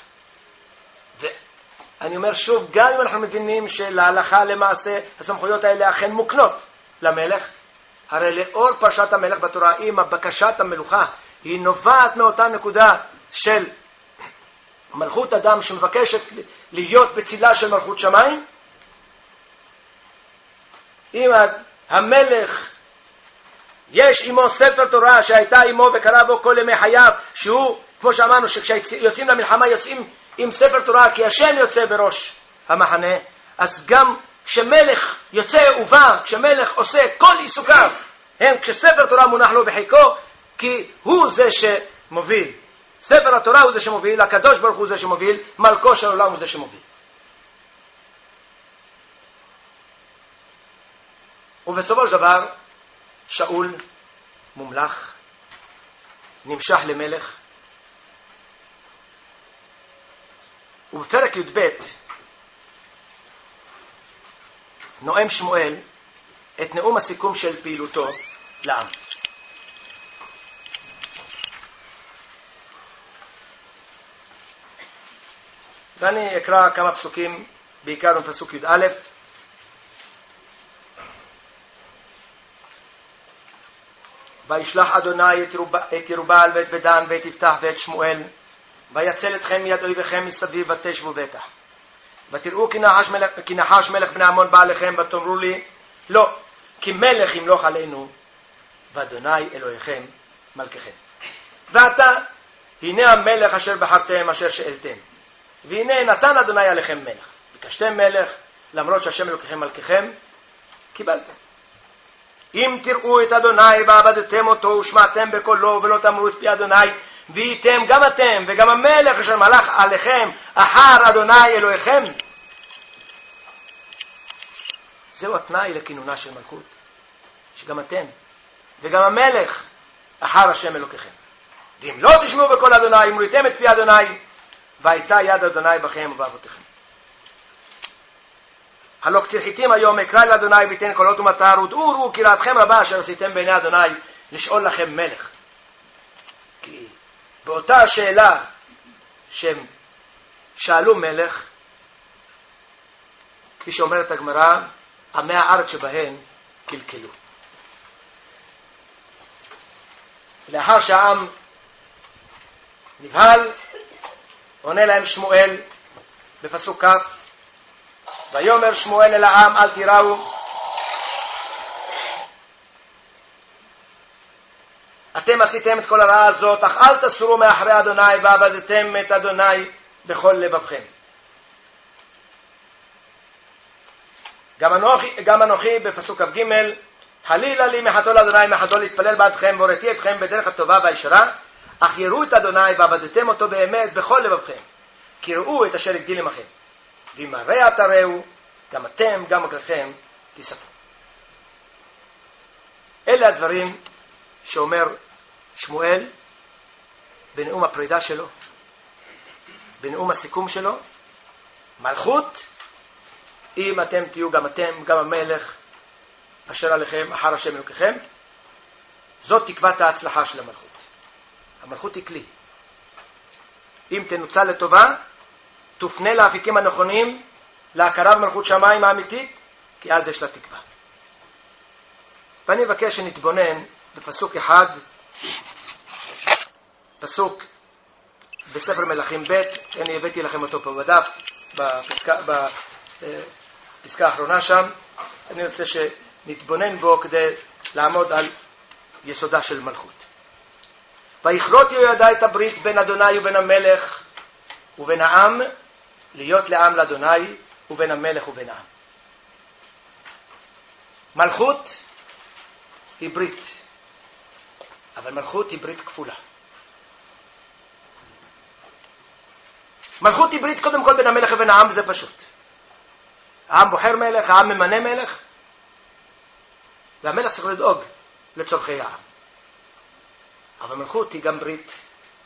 ואני אומר שוב, גם אם אנחנו מבינים שלהלכה למעשה הסמכויות האלה אכן מוקנות למלך, הרי לאור פרשת המלך בתורה אם הבקשת המלוכה היא נובעת מאותה נקודה של מלכות אדם שמבקשת להיות בצילה של מלכות שמיים, אם המלך יש עמו ספר תורה שהייתה עמו וקרא בו כל ימי חייו, שהוא כמו שאמרנו שכשיוצאים למלחמה יוצאים עם ספר תורה כי השם יוצא בראש המחנה, אז גם כשמלך יוצא ובא, כשמלך עושה כל עיסוקיו הם כשספר תורה מונח לו בחיקו, כי הוא זה שמוביל. ספר התורה הוא זה שמוביל, הקדוש ברוך הוא זה שמוביל, מלכו של עולם הוא זה שמוביל. ובסופו של דבר שאול מומלך, נמשך למלך, ובפרק י"ב נואם שמואל את נאום הסיכום של פעילותו לעם. ואני אקרא כמה פסוקים, בעיקר בפסוק י"א. וישלח אדוני את ירובעל ואת בדן ואת יפתח ואת שמואל, ויצל אתכם מיד אויביכם מסביב ותשבו בטח. ותראו כי נחש מלך בני עמון בא עליכם, ותאמרו לי לא, כי מלך ימלוך עלינו, ואדוני אלוהיכם מלככם. ועתה הנה המלך אשר בחרתם, אשר שאלתם, והנה נתן אדוני עליכם מלך. ביקשתם מלך, למרות שהשם אלוהיכם מלככם, קיבלתם. אם תראו את אדוני ועבדתם אותו ושמעתם בקולו ולא תאמרו את פי אדוני, והייתם גם אתם וגם המלך אשר מלך עליכם אחר אדוני אלוהיכם. זהו התנאי לכינונה של מלכות, שגם אתם וגם המלך אחר השם אלוהיכם. ואם לא תשמעו בקול אדוני ומריתם את פי אדוני, והייתה יד אדוני בכם ובאבותיכם. הלא קציר חיטים היום אקרא אל אדוני ויתן קולות ומטר, ודעו כי רעתכם רבה אשר עשיתם בעיני אדוני לשאול לכם מלך. כי באותה השאלה שהם שאלו מלך, כפי שאומרת הגמרא, עמי הארץ שבהן קלקלו. לאחר שהעם נבהל, עונה להם שמואל בפסוק כ', ויאמר שמואל אל העם אל תיראו, אתם עשיתם את כל הרעה הזאת, אך אל תסורו מאחרי אדוני ועבדתם את אדוני בכל לבבכם. גם אנוכי בפסוק כ"ג, חלילה לי מחתו לאדוני מחתו להתפלל בעדכם, והוריתי אתכם בדרך הטובה והישרה, אך יראו את אדוני ועבדתם אותו באמת בכל לבבכם, כי ראו את אשר הגדיל עמכם. ואם הרע תראו, גם אתם גם רגליכם תיספו. אלה הדברים שאומר שמואל בנאום הפרידה שלו, בנאום הסיכום שלו. מלכות, אם אתם תהיו גם אתם גם המלך אשר עליכם אחר השם אלוקיכם, זאת תקוות ההצלחה של המלכות. המלכות היא כלי. אם תנוצל לטובה, תופנה לאפיקים הנכונים להכרה במלכות שמיים האמיתית, כי אז יש לה תקווה. ואני מבקש שנתבונן בפסוק אחד, פסוק בספר מלכים ב', אני הבאתי לכם אותו פה בדף, בפסקה האחרונה שם. אני רוצה שנתבונן בו כדי לעמוד על יסודה של מלכות. ויכרות יהוידע את הברית בין אדוני ובין המלך ובין העם, להיות לעם לאדוני, ובין המלך ובין העם. מלכות היא ברית, אבל מלכות היא ברית כפולה. מלכות היא ברית קודם כל בין המלך ובין העם, וזה פשוט. העם בוחר מלך, העם ממנה מלך, והמלך צריך לדאוג לצורכי העם. אבל מלכות היא גם ברית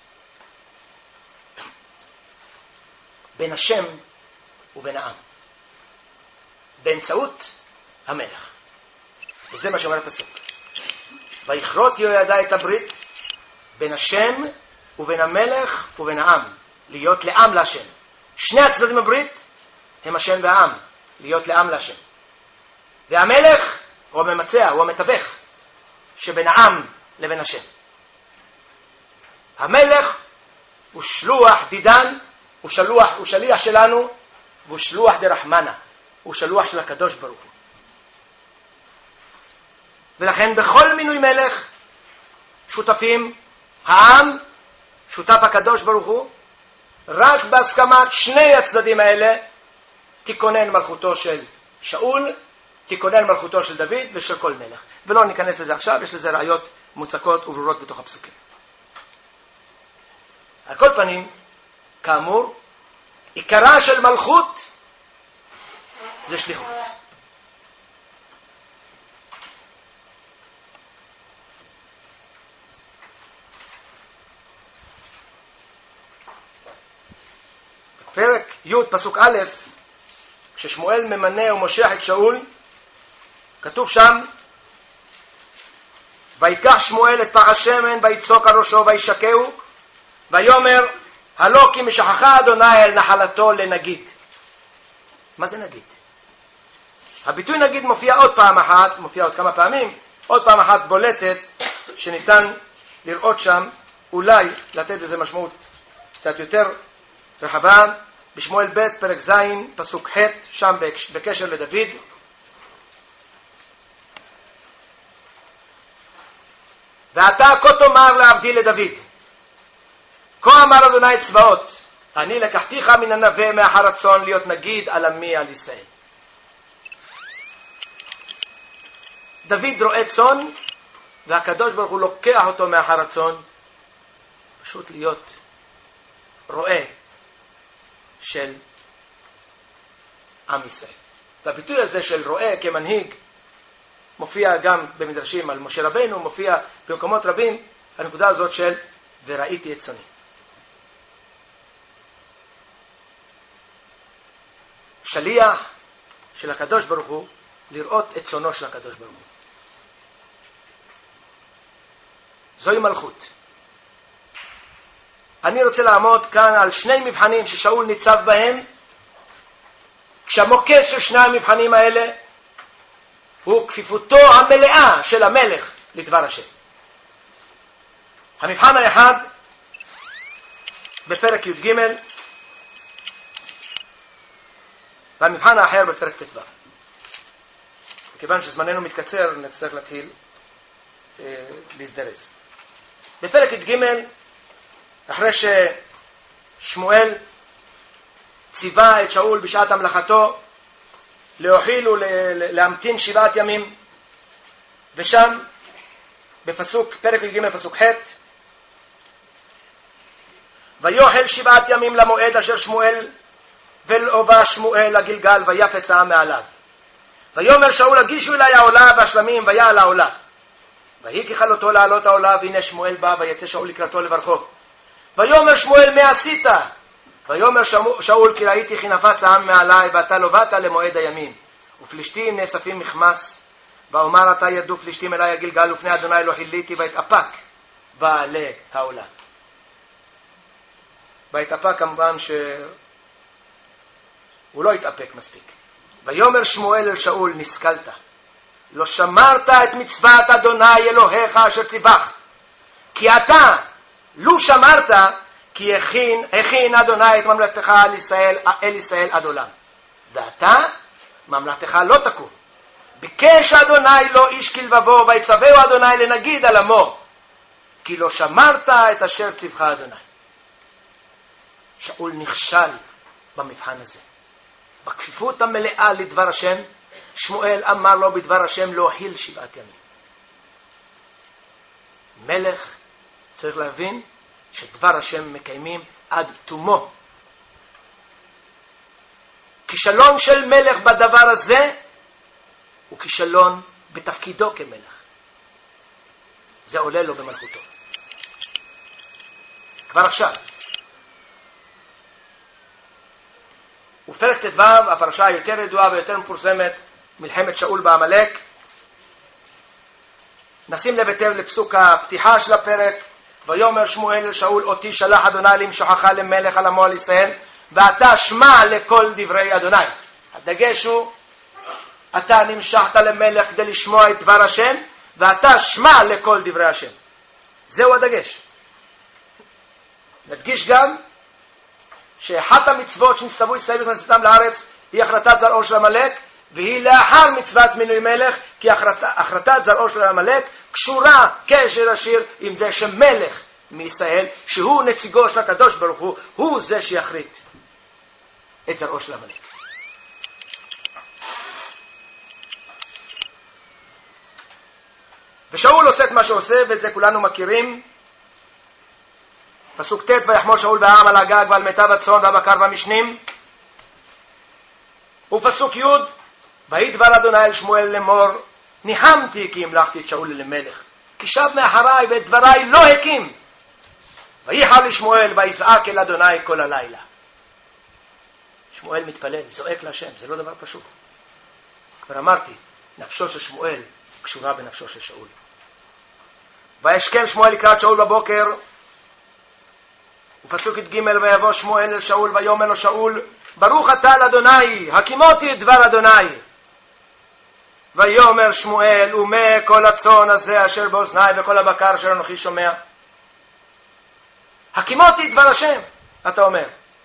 בין השם ובין העם, באמצעות המלך. וזה מה שאומר הפסוק. ויכרות יהוידע את הברית בין השם ובין המלך ובין העם, להיות לעם להשם. שני הצדדים בברית הם השם והעם, להיות לעם להשם. והמלך הוא הממצע, הוא המתווך שבין העם לבין השם. המלך הוא שלוח דידן, הוא שליח שלנו, והוא שלוח דרחמנה, הוא שלוח של הקדוש ברוך הוא. ולכן בכל מינוי מלך שותפים העם, שותף הקדוש ברוך הוא. רק בהסכמת שני הצדדים האלה תיכונן מלכותו של שאול, תיכונן מלכותו של דוד ושל כל מלך. ולא ניכנס לזה עכשיו, יש לזה ראיות מוצקות וברורות בתוך הפסוקים. על כל פנים, כאמור, עיקרה של מלכות זה שליחות. בפרק י' פסוק א', כששמואל ממנה ומושך את שאול, כתוב שם, ויקח שמואל את פח השמן ויצוק על ראשו וישקהו, ויאמר הלא כי משכחה אדוני אל נחלתו לנגיד. מה זה נגיד? הביטוי נגיד מופיע עוד פעם אחת, מופיע עוד כמה פעמים, עוד פעם אחת בולטת שניתן לראות שם, אולי לתת איזה משמעות קצת יותר רחבה, בשמואל ב' פרק ז' פסוק ח', שם בקשר לדוד. ואתה כה תאמר לעבדי לדוד, כה אמר אדוני צבאות, אני לקחתיך מן הנווה מאחר הצאן להיות נגיד על עמי על ישראל. דוד רואה צאן, והקדוש ברוך הוא לוקח אותו מאחר הצאן, פשוט להיות רואה של עם ישראל. והביטוי הזה של רואה כמנהיג מופיע גם במדרשים על משה רבנו, מופיע במקומות רבים, הנקודה הזאת של וראיתי את צאני. שליח של הקדוש ברוך הוא לראות את צאנו של הקדוש ברוך הוא. זוהי מלכות. אני רוצה לעמוד כאן על שני מבחנים ששאול ניצב בהם, כשהמוקש של שני המבחנים האלה הוא כפיפותו המלאה של המלך לדבר השם. המבחן האחד בפרק י"ג, והמבחן האחר בפרק ט"ו. מכיוון שזמננו מתקצר, נצטרך להתחיל להזדרז. בפרק י"ג, אחרי ששמואל ציווה את שאול בשעת המלאכתו להאכיל ולהמתין 7 ימים, ושם בפסוק פרק י"ג פסוק ח', ויאכל 7 ימים למועד אשר שמואל ולהובא שמואל לגלגל ויפץ העם מעליו. ויאמר שאול הגישו אלי העולה והשלמים ויעל העולה. ויהי ככלותו לעלות העולה, והנה שמואל בא ויצא שאול לקראתו לברכו. ויאמר שמואל מה עשית? ויאמר שאול כי ראיתי כי נפץ העם מעלי ואתה לא באת למועד הימים, ופלישתים נאספים מחמס. ואומר אתה ידעו פלישתים אלי הגלגל ופני אדוני לא חיליתי, ויתאפק בעלי העולה. ויתאפק כמובן שהוא לא התאפק מספיק. ויאמר שמואל אל שאול נסכלת, לא שמרת את מצוות אדוני אלוהיך אשר ציווך, כי אתה לו שמרת כי הכין אדוני את ממלכתך אל ישראל עד עולם, ואתה ממלכתך לא תקום. ביקש אדוני לו איש כלבבו, ויצווהו אדוני לנגיד על עמו, כי לא שמרת את אשר ציווך אדוני. שאול נכשל במבחן הזה, בכפיפות המלאה לדבר השם. שמואל אמר לו בדבר השם להאכיל 7 ימים. מלך צריך להבין שדבר השם מקיימים עד תומו. כישלון של מלך בדבר הזה הוא כישלון בתפקידו כמלך. זה עולה לו במלכותו. כבר עכשיו. ופרק ט"ו, הפרשה היותר ידועה ויותר מפורסמת, מלחמת שאול בעמלק. נשים לב היטב לפסוק הפתיחה של הפרק. ויאמר שמואל אל שאול אותי שלח אדוני למשוחך למלך על עמו על ישראל, ואתה שמע לכל דברי אדוני. הדגש הוא אתה נמשכת למלך כדי לשמוע את דבר השם, ואתה שמע לכל דברי השם. זהו הדגש. נדגיש גם שאחת המצוות שנצטוו ישראל בכניסתם לארץ היא החרטת זרעו של עמלק, והיא לאחר מצוות מינוי מלך, כי החרטת זרעו של עמלק קשורה קשר ישיר עם זה שמלך מישראל, שהוא נציגו של הקדוש ברוך הוא, הוא זה שיחריט את זרעו של עמלק. ושאול עושה את מה שעושה, ואת זה כולנו מכירים. פסוק ט' ויחמול שאול בעם על הגג ועל מיטב הצאן והבקר והמשנים. ופסוק י' וידבר אדוני אל שמואל לאמור ניחמתי כי המלכתי את שאול למלך, כי שב מאחריי ואת דבריי לא הקים. ויחר לשמואל ויזעק אל אדוני כל הלילה. שמואל מתפלל, זועק להשם, זה לא דבר פשוט. כבר אמרתי, נפשו של שמואל קשורה בנפשו של שאול. וישכם שמואל לקראת שאול בבוקר, ופסוק ג' ויבוא שמואל אל שאול ויאמר לו שאול, ברוך אתה לאדוני, הקימותי את דבר אדוני. ויאמר שמואל, ומה כל הצאן הזה אשר באוזני וכל הבקר אשר אנוכי שומע? הקימותי את דבר השם, אתה אומר.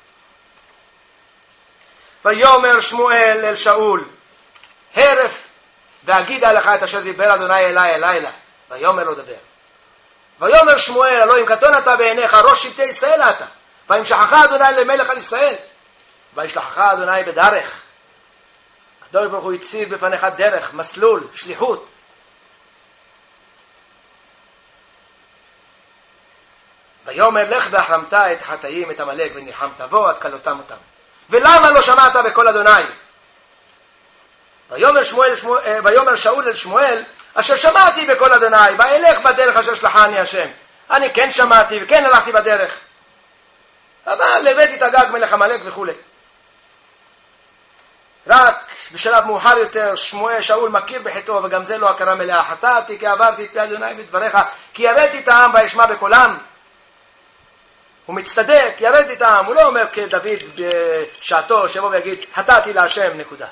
ויאמר שמואל אל שאול, הרף והגידה לך את אשר דיבר אדוני אלי הלילה. ויאמר לו דבר. ויאמר שמואל, הלא אם קטון אתה בעיניך, ראש שבטי ישראל אתה, וימשחך אדוני למלך על ישראל, וישלחך אדוני בדרך. הקדוש ברוך הוא הציב בפניך דרך, מסלול, שליחות. ויאמר לך והחרמת את החטאים, את עמלק, ונלחמת בו עד כלותם אותם. ולמה לא שמעת בקול אדוני? ויאמר שאול אל שמואל, אשר שמעתי בקול אדוני, ואלך בדרך אשר שלחני השם. אני כן שמעתי וכן הלכתי בדרך, אבל הבאתי את אגג מלך עמלק וכו'. רק בשלב מאוחר יותר שאול מכיר בחטאו, וגם זה לא הכרה מלאה. חטאתי כי עברתי את פי אדוני בדבריך, כי ירדתי את העם וישמע בקולם. הוא מצטדק, ירדתי את העם. הוא לא אומר כדוד בשעתו שבו ויגיד חטאתי להשם, נקודה.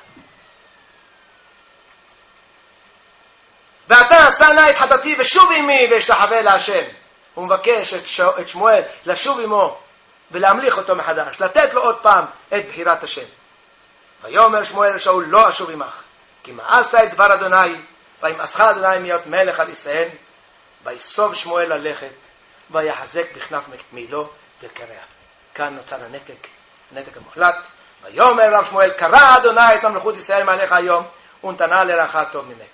ואתה עשה נא את חטאתי ושוב עמי ואשתחווה להשם. הוא מבקש את שמואל לשוב עמו ולהמליך אותו מחדש, לתת לו עוד פעם את בחירת השם. ויאמר שמואל לשאול, לא אשוב עמך, כי מאסת את דבר אדוני, וימאסך אדוני להיות מלך על ישראל. ויסוב שמואל ללכת, ויחזק בכנף מעילו וקרע. כאן נוצר הנתק המוחלט. ויאמר רב שמואל, קרע אדוני את ממלכות ישראל מעליך היום, ונתנה לרעך טוב ממך.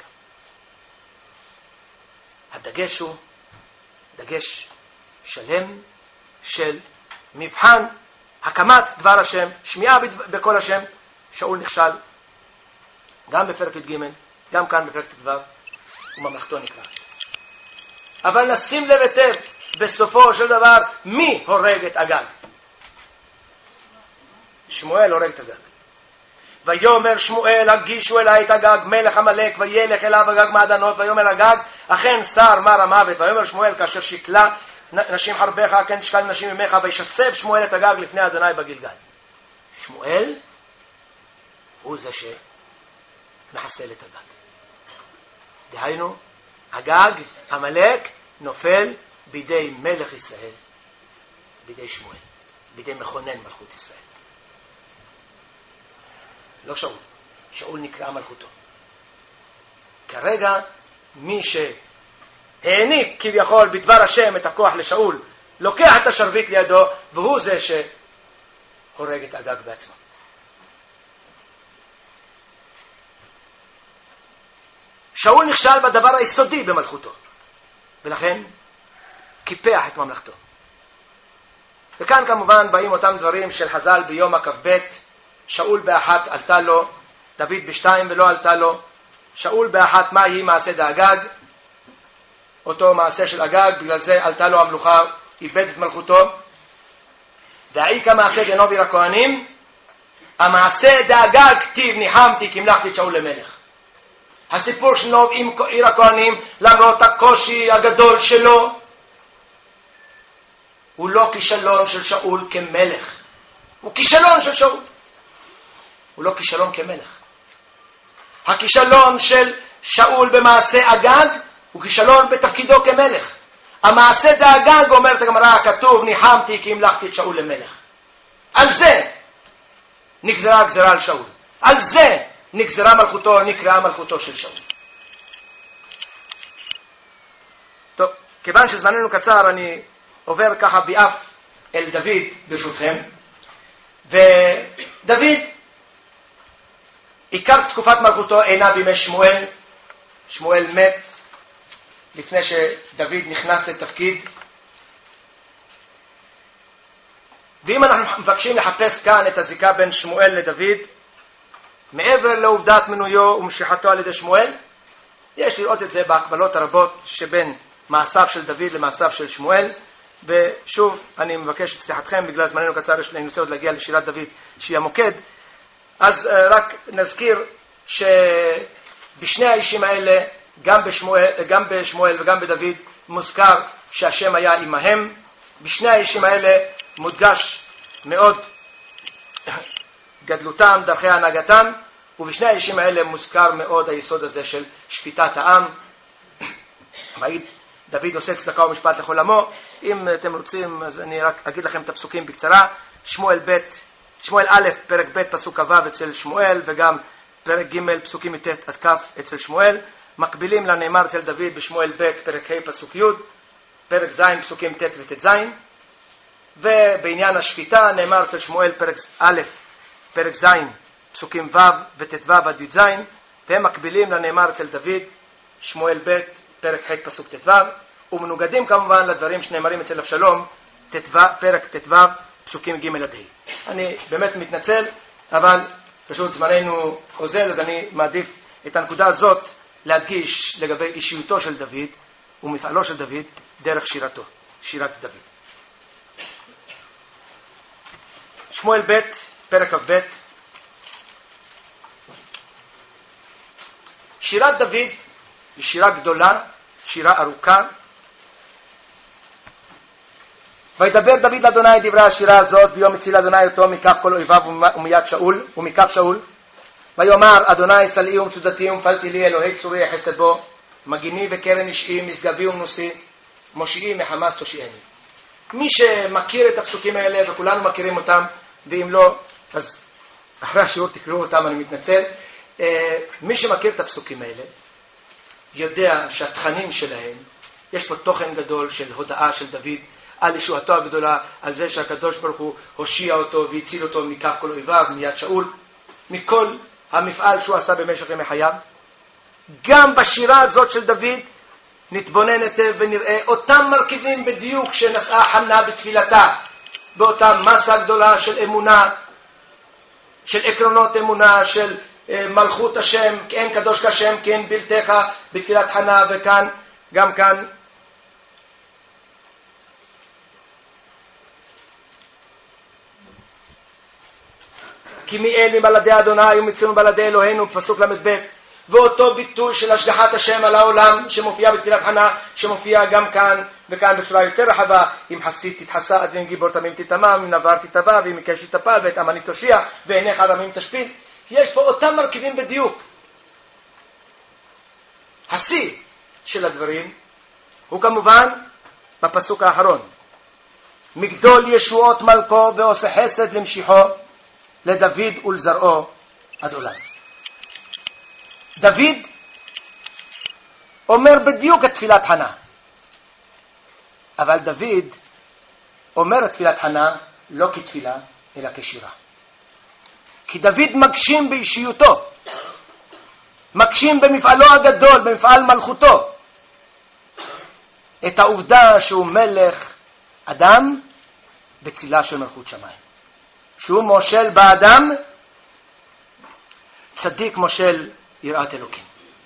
הדגש הוא דגש שלם של מבחן הקמת דבר השם, שמיעה בקול השם. שאול נכשל גם בפרק ג', גם כאן בפרק ט"ו, וממלכתו נקרא. אבל נשים לב היטב בסופו של דבר מי הורג את אגג. שמואל הורג את אגג. ויאמר שמואל, הגישו אלי את אגג מלך עמלק, וילך אליו אגג מעדנות. ויאמר אגג, אכן שר מר המוות. ויאמר שמואל, כאשר שקלה נשים חרבך, כן תשקל נשים ממך. וישסף שמואל את אגג לפני אדוני בגלגל. שמואל הוא זה שמחסל את אגג. דהיינו, אגג, עמלק, נופל בידי מלך ישראל, בידי שמואל, בידי מכונן מלכות ישראל. לא שאול. שאול נקרא מלכותו. כרגע מי שהעניק כביכול בדבר השם את הכוח לשאול, לוקח את השרביט לידו, והוא זה שהורג את אגג בעצמו. שאול נכשל בדבר היסודי במלכותו, ולכן קיפח את ממלכתו. וכאן כמובן באים אותם דברים של חז"ל ביום הכ"ב, שאול באחת עלתה לו, דוד בשתיים ולא עלתה לו. שאול באחת, מה היא מעשה דאגג? אותו מעשה של אגג, בגלל זה עלתה לו המלוכה, איבד את מלכותו. דאיקה מעשה דנובי הכהנים, המעשה דאגג כתיב ניחמתי כי המלכתי את שאול למלך. הסיפור של נוב עם עיר הכהנים, למרות הקושי הגדול שלו, הוא לא כישלון של שאול כמלך, הוא כישלון של שאול, הוא לא כישלון כמלך. הכישלון של שאול במעשה אגג הוא כישלון בתפקידו כמלך. המעשה דאגג, אומרת הגמרא, כתוב ניחמתי כי המלכתי את שאול למלך. על זה נגזרה גזרה על שאול, על זה נגזרה מלכותו, נקראה מלכותו של שאול. טוב, כיוון שזמננו קצר, אני עובר ככה באף אל דוד ברשותכם. ודוד, עיקר תקופת מלכותו אינה בימי שמואל. שמואל מת לפני שדוד נכנס לתפקיד. ואם אנחנו מבקשים לחפש כאן את הזיקה בין שמואל לדוד, מעבר לעובדת מינויו ומשיכתו על ידי שמואל, יש לראות את זה בהקבלות הרבות שבין מעשיו של דוד למעשיו של שמואל. ושוב, אני מבקש את סליחתכם, בגלל זמננו קצר, אני רוצה עוד להגיע לשירת דוד שהיא המוקד. אז רק נזכיר שדוד בשני האישים האלה, גם בשמואל וגם בדוד, מוזכר שהשם היה עמהם. בשני האישים האלה מודגש מאוד גדלותם, דרכי הנהגתם, ובשני האישים האלה מוזכר מאוד היסוד הזה של שפיטת העם. דוד עושה צדקה ומשפט לכל עמו. אם אתם רוצים, אז אני רק אגיד לכם את הפסוקים בקצרה. שמואל א', פרק ב', פסוק כ"ו אצל שמואל, וגם פרק ג', פסוקים י' עד כ' אצל שמואל. מקבילים לנאמר אצל דוד בשמואל ב', פרק ה', פסוק י', פרק ז', פסוקים ט' וט' ז'. ובעניין השפיטה נאמר אצל שמואל פרק א', פרק ז', פסוקים ו' וט"ו עד י"ז, והם מקבילים לנאמר אצל דוד שמואל ב', פרק ה', פסוק ט"ו, ומנוגדים כמובן לדברים שנאמרים אצל אבשלום, פרק ט"ו, פסוקים ג' עד ה'. אני באמת מתנצל, אבל פשוט זמננו אוזל, אז אני מעדיף את הנקודה הזאת להדגיש לגבי אישיותו של דוד ומפעלו של דוד דרך שירת דוד. שמואל ב', פרק כ"ב. שירת דוד היא שירה גדולה, שירה ארוכה. וידבר דוד לאדוני דברי השירה הזאת ביום הציל אדוני אותו מכף כל אויביו ומכף שאול. ויאמר אדוני סלעי ומצודתי ומפלתי לי אלוהי צורי חסד בו, מגיני וקרן אישי משגבי ומנוסי, מושיעי מחמאס תושיעני. מי שמכיר את הפסוקים האלה, וכולנו מכירים אותם, ואם לא, אז אחרי השיעור תקראו אותם, אני מתנצל. מי שמכיר את הפסוקים האלה, יודע שהתכנים שלהם, יש פה תוכן גדול של הודעה של דוד, על ישועתו הגדולה, על זה שהקדוש ברוך הוא הושיע אותו והציל אותו מכף כל אויביו, מיד שאול, מכל המפעל שהוא עשה במשך ימי חייו. גם בשירה הזאת של דוד נתבונן היטב ונראה אותם מרכיבים בדיוק שנשאה חנה בתפילתה, באותה מסה גדולה של אמונה, של עקרונות אמונה, של מלכות השם, כי אין קדוש כשם, כי אין בלתך, בתפילת חנה. וכאן, גם כאן, כי מאל מבלעדי אדוני ומצאנו מבלעדי אלוהינו, פסוק ל"ב. ואותו ביטוי של השגחת השם על העולם שמופיע בתפילת חנה, שמופיע גם כאן וכאן בצורה יותר רחבה. אם חסית תתחסד ואם גיבור תמים תטמא, אם נבר תטבע ואם עיקש תטפל ואת אמני תושיע ועיניך רמים תשפיל. יש פה אותם מרכיבים בדיוק. השיא של הדברים הוא כמובן בפסוק האחרון, מגדול ישועות מלכו ועושה חסד למשיחו לדוד ולזרעו עד עולם. דוד אומר בדיוק את תפילת חנה, אבל דוד אומר את תפילת חנה לא כתפילה אלא כשירה. כי דוד מגשים באישיותו, מגשים במפעלו הגדול, במפעל מלכותו, את העובדה שהוא מלך אדם בצילה של מלכות שמיים, שהוא מושל באדם, צדיק מושל יראת אלוקים.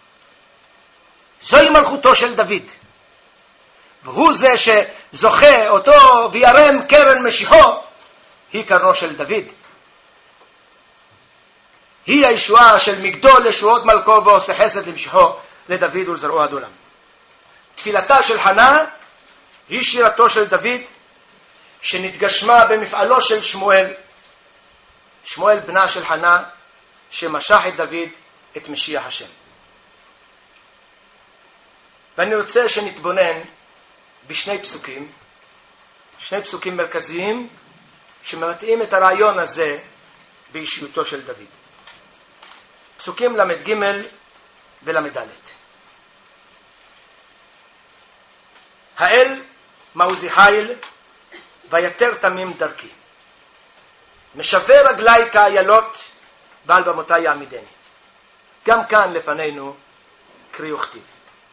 זוהי מלכותו של דוד, והוא זה שזוכה אותו וירם קרן משיחו, היא קרנו של דוד. היא הישועה של מגדול ישועות מלכו ועושה חסד למשיחו לדוד ולזרעו עד עולם. תפילתה של חנה היא שירתו של דוד, שנתגשמה במפעלו של שמואל, שמואל בנה של חנה, שמשך את דוד את משיח השם. ואני רוצה שנתבונן בשני פסוקים, שני פסוקים מרכזיים שמבטאים את הרעיון הזה באישיותו של דוד. פסוקים למ"ג ולמ"ד. האל מעוזי חיל ויתר תמים דרכי, משווה רגלי כאיילות ועל במותי יעמידני. גם כאן לפנינו קריא וכתיב.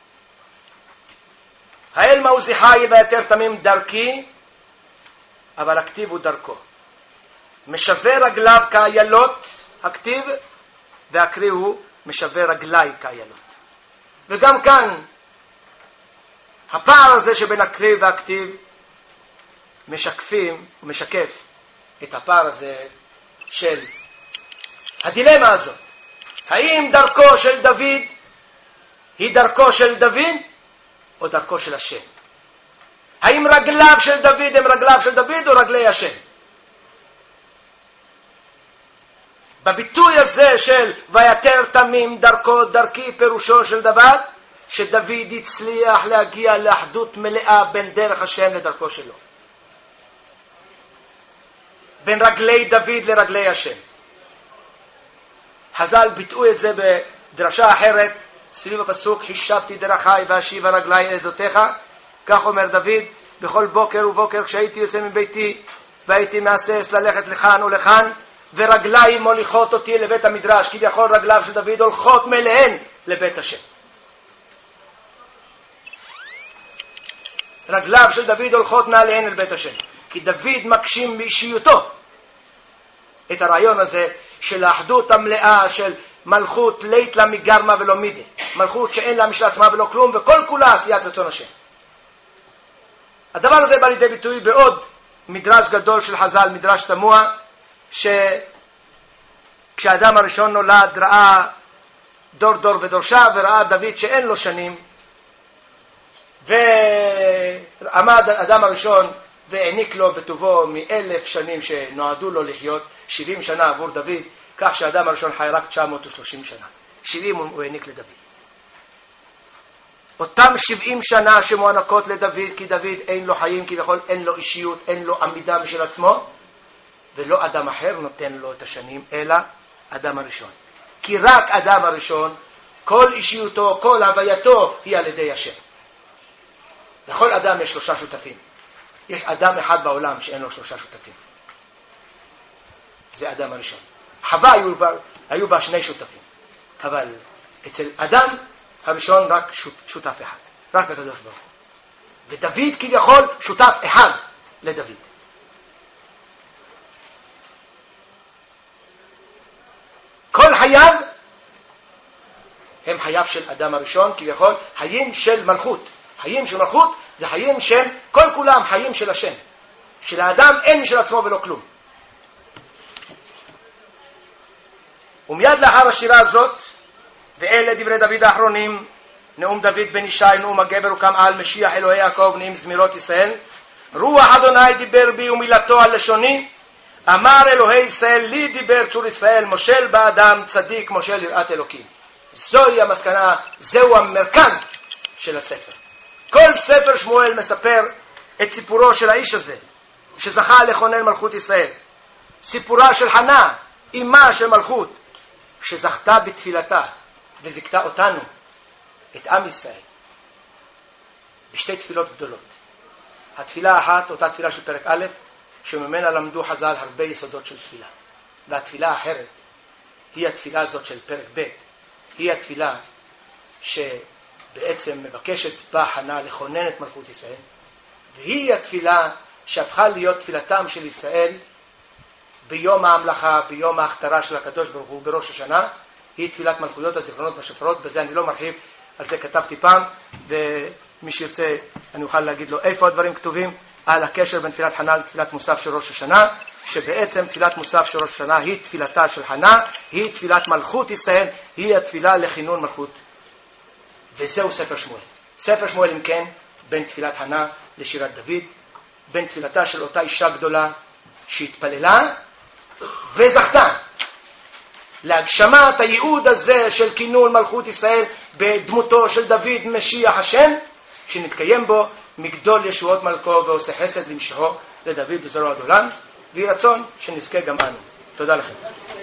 האל מעוזי חיל ויתר תמים דרכי, אבל הכתיב הוא דרכו. משווה רגליו כאיילות, הכתיב, והקריא הוא משווה רגלי כאיילות. וגם כאן הפער הזה שבין הקריא והכתיב משקף את הפער הזה של הדילמה הזאת. האם דרכו של דוד היא דרכו של דוד או דרכו של השם? האם רגליו של דוד הם רגליו של דוד או רגלי השם? בביטוי הזה של ויתר תמים דרכו דרכי, פירושו של דבר שדוד הצליח להגיע לאחדות מלאה בין דרך השם לדרכו שלו, בין רגלי דוד לרגלי השם. חז"ל ביטאו את זה בדרשה אחרת סביב הפסוק חישבתי דרכי ואשיבה רגלי אל עדותיך. כך אומר דוד, בכל בוקר ובוקר כשהייתי יוצא מביתי והייתי מהסס ללכת לכאן ולכאן ורגלי מוליכות אותי לבית המדרש, כביכול רגליו של דוד הולכות מלהן לבית השם. רגליו של דוד הולכות מעליהן אל בית השם, כי דוד מגשים באישיותו את הרעיון הזה של האחדות המלאה של מלכות לית לה מגרמה ולא מידי, מלכות שאין לה משל עצמה ולא כלום וכל כולה עשיית רצון השם. הדבר הזה בא לידי ביטוי בעוד מדרש גדול של חז"ל, מדרש תמוה, שכשהאדם הראשון נולד ראה דור דור ודורשה וראה דוד שאין לו שנים, ועמד האדם הראשון והעניק לו בטובו 1,000 שנים שנועדו לו לחיות, 70 שנה עבור דוד, כך שהאדם הראשון חי רק 930 שנה. 70 הוא העניק לדוד. אותם 70 שנה שמוענקות לדוד, כי דוד אין לו חיים, כביכול אין לו אישיות, אין לו עמידה משל עצמו, ולא אדם אחר נותן לו את השנים, אלא אדם הראשון. כי רק אדם הראשון, כל אישיותו, כל הווייתו היא על ידי השם. לכל אדם יש 3 שותפים. יש אדם אחד בעולם שאין לו 3 שותפים. זה אדם הראשון. חווה היו בה 2 שותפים. אבל אצל אדם הראשון רק שותף אחד. רק הקדוש ברוך הוא. ודוד כביכול שותף אחד לדוד. כל חייו הם חייו של אדם הראשון, כביכול חיים של מלכות. חיים של מלכות זה חיים שהם כל כולם חיים של השם. שלאדם אין משל עצמו ולא כלום. ומיד לאחר השירה הזאת, ואלה דברי דוד האחרונים, נאום דוד בן ישי, נאום הגבר וקם על משיח אלוהי יעקב, נעים זמירות ישראל. רוח אדוני דיבר בי ומילתו על לשוני, אמר אלוהי ישראל לי דיבר צור ישראל, מושל באדם צדיק מושל יראת אלוקים. זוהי המסקנה, זהו המרכז של הספר. כל ספר שמואל מספר את סיפורו של האיש הזה שזכה לכונן מלכות ישראל. סיפורה של חנה, אמה של מלכות, שזכתה בתפילתה וזכתה אותנו, את עם ישראל, בשתי תפילות גדולות. התפילה האחת, אותה תפילה של פרק א', שממנה למדו חז"ל הרבה יסודות של תפילה. והתפילה האחרת היא התפילה הזאת של פרק ב', היא התפילה שבעצם מבקשת בה חנה לכונן את מלכות ישראל, והיא התפילה שהפכה להיות תפילתם של ישראל ביום ההמלכה, ביום ההכתרה של הקדוש ברוך הוא בראש השנה. היא תפילת מלכויות, הזיכרונות והשופרות. בזה אני לא מרחיב, על זה כתבתי פעם, ומי שירצה אני אוכל להגיד לו איפה הדברים כתובים על הקשר בין תפילת חנה לתפילת מוסף של ראש השנה, שבעצם תפילת מוסף של ראש השנה היא תפילתה של חנה, היא תפילת מלכות ישראל, היא התפילה לכינון מלכות. וזהו ספר שמואל. ספר שמואל אם כן בין תפילת חנה לשירת דוד, בין תפילתה של אותה אישה גדולה שהתפללה וזכתה להגשמת הייעוד הזה של כינון מלכות ישראל בדמותו של דוד משיח השם, שנתקיים בו מגדול ישועות מלכו ועושה חסד למשכו לדוד וזרוע עד עולם. ויהי רצון שנזכה גם אנו. תודה לכם.